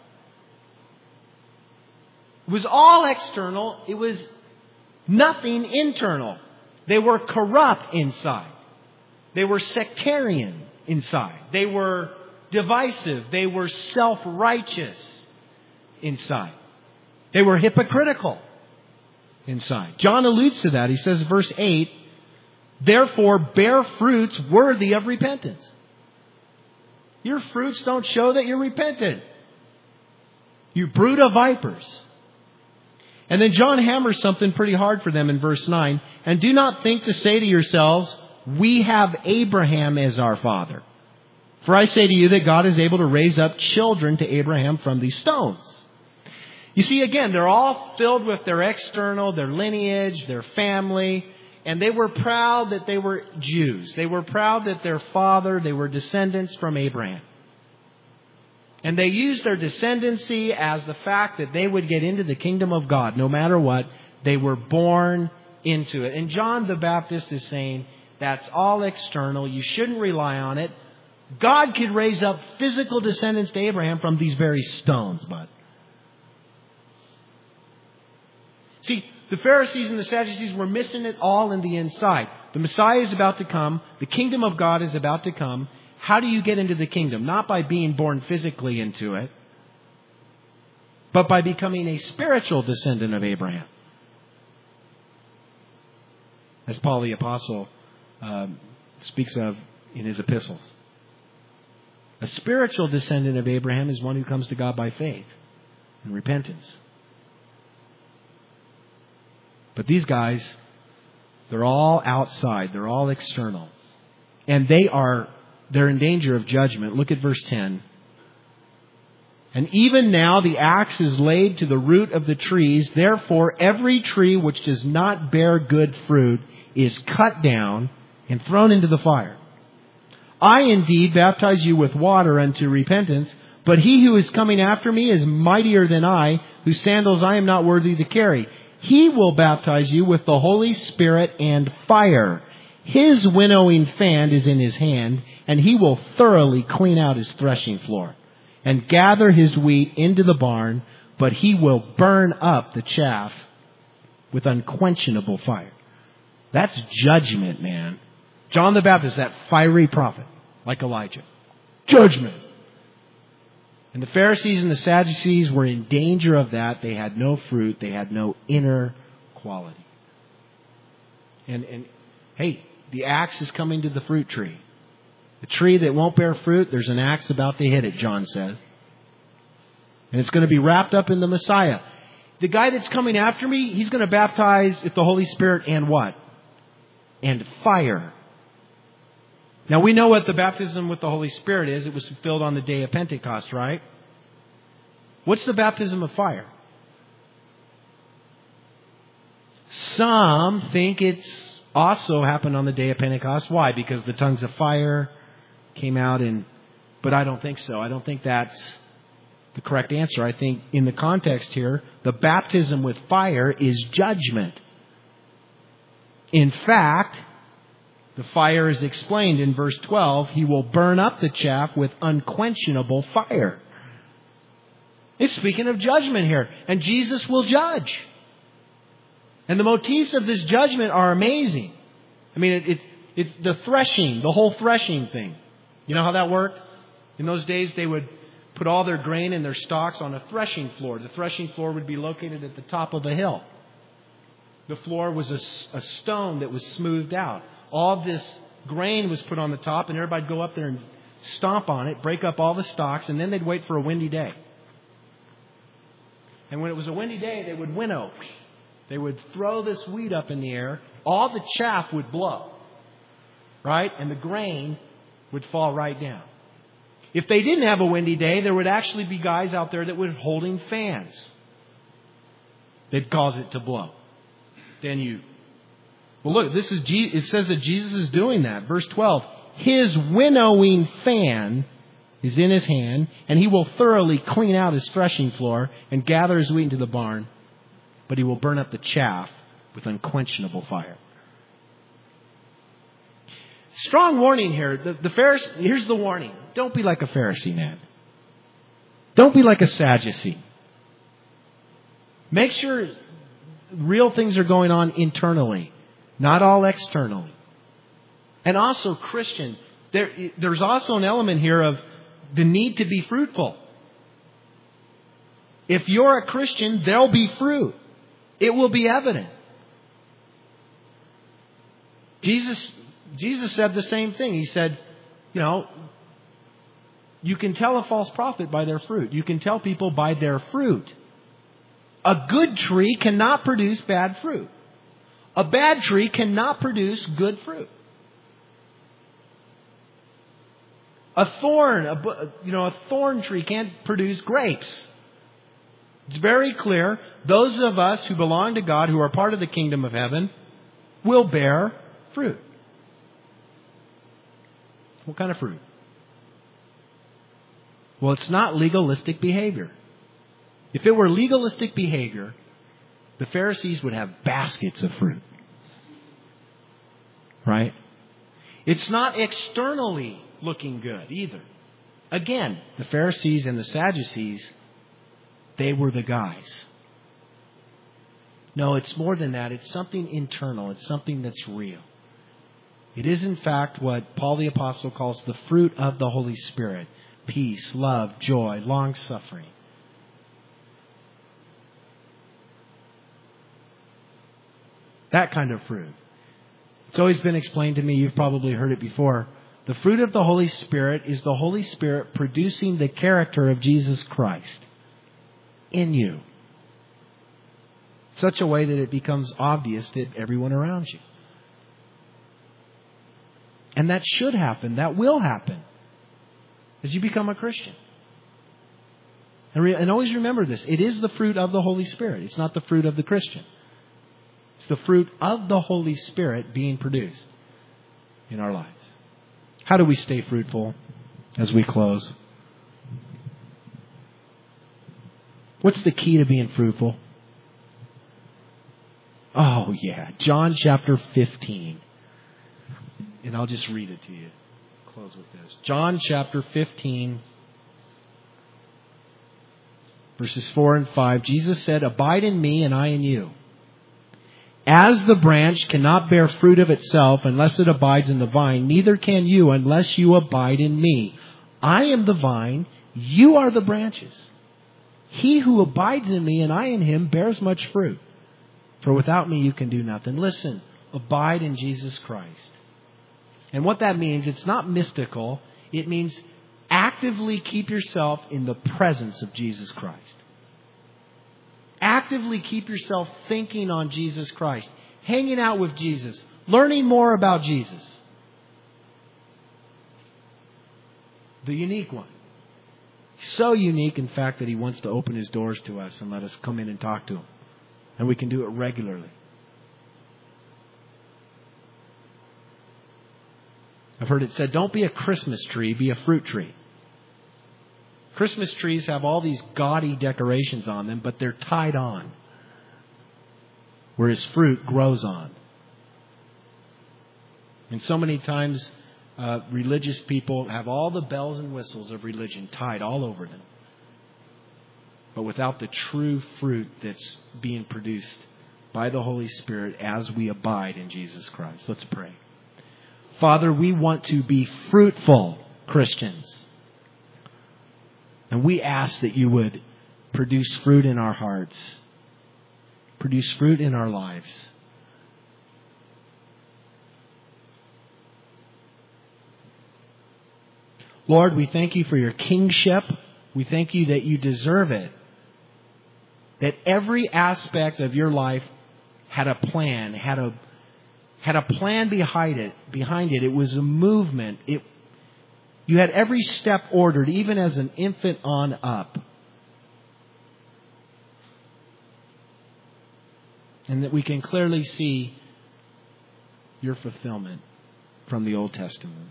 It was all external. It was nothing internal. They were corrupt inside. They were sectarian inside. They were divisive. They were self-righteous inside. They were hypocritical inside. John alludes to that. He says, verse 8, therefore bear fruits worthy of repentance. Your fruits don't show that you're repentant. You brood of vipers. And then John hammers something pretty hard for them in verse 9. And do not think to say to yourselves, we have Abraham as our father. For I say to you that God is able to raise up children to Abraham from these stones. You see, again, they're all filled with their external, their lineage, their family. And they were proud that they were Jews. They were proud that their father, they were descendants from Abraham. And they used their descendancy as the fact that they would get into the kingdom of God. No matter what, they were born into it. And John the Baptist is saying, that's all external. You shouldn't rely on it. God could raise up physical descendants to Abraham from these very stones, bud. See, the Pharisees and the Sadducees were missing it all in the inside. The Messiah is about to come. The kingdom of God is about to come. How do you get into the kingdom? Not by being born physically into it, but by becoming a spiritual descendant of Abraham. As Paul the Apostle speaks of in his epistles. A spiritual descendant of Abraham is one who comes to God by faith and repentance. But these guys, they're all outside. They're all external. And they're in danger of judgment. Look at verse 10. And even now the axe is laid to the root of the trees. Therefore, every tree which does not bear good fruit is cut down and thrown into the fire. I indeed baptize you with water unto repentance, but he who is coming after me is mightier than I, whose sandals I am not worthy to carry. He will baptize you with the Holy Spirit and fire. His winnowing fan is in his hand, and he will thoroughly clean out his threshing floor and gather his wheat into the barn, but he will burn up the chaff with unquenchable fire. That's judgment, man. John the Baptist, that fiery prophet, like Elijah. Judgment. And the Pharisees and the Sadducees were in danger of that. They had no fruit. They had no inner quality. And hey, the axe is coming to the fruit tree. The tree that won't bear fruit, there's an axe about to hit it, John says. And it's going to be wrapped up in the Messiah. The guy that's coming after me, he's going to baptize with the Holy Spirit and what? And fire. Now we know what the baptism with the Holy Spirit is. It was fulfilled on the day of Pentecost, right? What's the baptism of fire? Some think it's also happened on the day of Pentecost. Why? Because the tongues of fire came out but I don't think so. I don't think that's the correct answer. I think in the context here, the baptism with fire is judgment. In fact, the fire is explained in verse 12. He will burn up the chaff with unquenchable fire. It's speaking of judgment here. And Jesus will judge. And the motifs of this judgment are amazing. I mean, it's the threshing, the whole threshing thing. You know how that worked? In those days, they would put all their grain and their stalks on a threshing floor. The threshing floor would be located at the top of a hill. The floor was a stone that was smoothed out. All this grain was put on the top, and everybody would go up there and stomp on it, break up all the stalks, and then they'd wait for a windy day. And when it was a windy day, they would winnow. They would throw this wheat up in the air. All the chaff would blow, right? And the grain would fall right down. If they didn't have a windy day, there would actually be guys out there that were holding fans. They'd cause it to blow. Well, look, it says that Jesus is doing that. Verse 12, his winnowing fan is in his hand, and he will thoroughly clean out his threshing floor and gather his wheat into the barn, but he will burn up the chaff with unquenchable fire. Strong warning here. Here's the warning. Don't be like a Pharisee, man. Don't be like a Sadducee. Make sure real things are going on internally, not all externally. And also, Christian, there's also an element here of the need to be fruitful. If you're a Christian, there'll be fruit. It will be evident. Jesus said the same thing. He said, you can tell a false prophet by their fruit. You can tell people by their fruit. A good tree cannot produce bad fruit. A bad tree cannot produce good fruit. A thorn tree can't produce grapes. It's very clear. Those of us who belong to God, who are part of the kingdom of heaven, will bear fruit. What kind of fruit? Well, it's not legalistic behavior. If it were legalistic behavior, the Pharisees would have baskets of fruit. Right? It's not externally looking good either. Again, the Pharisees and the Sadducees, they were the guys. No, it's more than that. It's something internal. It's something that's real. It is, in fact, what Paul the Apostle calls the fruit of the Holy Spirit. Peace, love, joy, long-suffering. That kind of fruit. It's always been explained to me, you've probably heard it before. The fruit of the Holy Spirit is the Holy Spirit producing the character of Jesus Christ in you. Such a way that it becomes obvious to everyone around you. And that should happen. That will happen as you become a Christian. And always remember this. It is the fruit of the Holy Spirit. It's not the fruit of the Christian. It's the fruit of the Holy Spirit being produced in our lives. How do we stay fruitful as we close? What's the key to being fruitful? Oh, yeah. John chapter 15. And I'll just read it to you. Close with this. John chapter 15, verses 4 and 5. Jesus said, "Abide in me and I in you. As the branch cannot bear fruit of itself unless it abides in the vine, neither can you unless you abide in me. I am the vine, you are the branches. He who abides in me and I in him bears much fruit. For without me you can do nothing." Listen, abide in Jesus Christ. And what that means, it's not mystical. It means actively keep yourself in the presence of Jesus Christ. Actively keep yourself thinking on Jesus Christ, hanging out with Jesus, learning more about Jesus. The unique one. So unique, in fact, that he wants to open his doors to us and let us come in and talk to him. And we can do it regularly. I've heard it said, don't be a Christmas tree, be a fruit tree. Christmas trees have all these gaudy decorations on them, but they're tied on. Whereas fruit grows on. And so many times, religious people have all the bells and whistles of religion tied all over them. but without the true fruit that's being produced by the Holy Spirit as we abide in Jesus Christ. Let's pray. Father, we want to be fruitful Christians. And we ask that you would produce fruit in our hearts, produce fruit in our lives. Lord, we thank you for your kingship. We thank you that you deserve it. That every aspect of your life had a plan, had a plan behind it. It was a movement. You had every step ordered, even as an infant on up. And that we can clearly see your fulfillment from the Old Testament.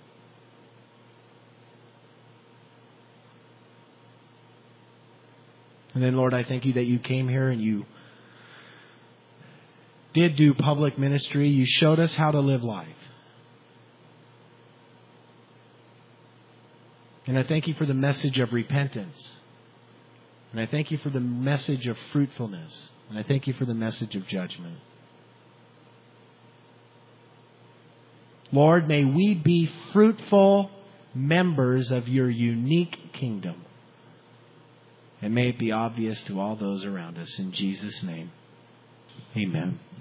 And then, Lord, I thank you that you came here and you did do public ministry. You showed us how to live life. And I thank you for the message of repentance. And I thank you for the message of fruitfulness. And I thank you for the message of judgment. Lord, may we be fruitful members of your unique kingdom. And may it be obvious to all those around us. In Jesus' name, amen.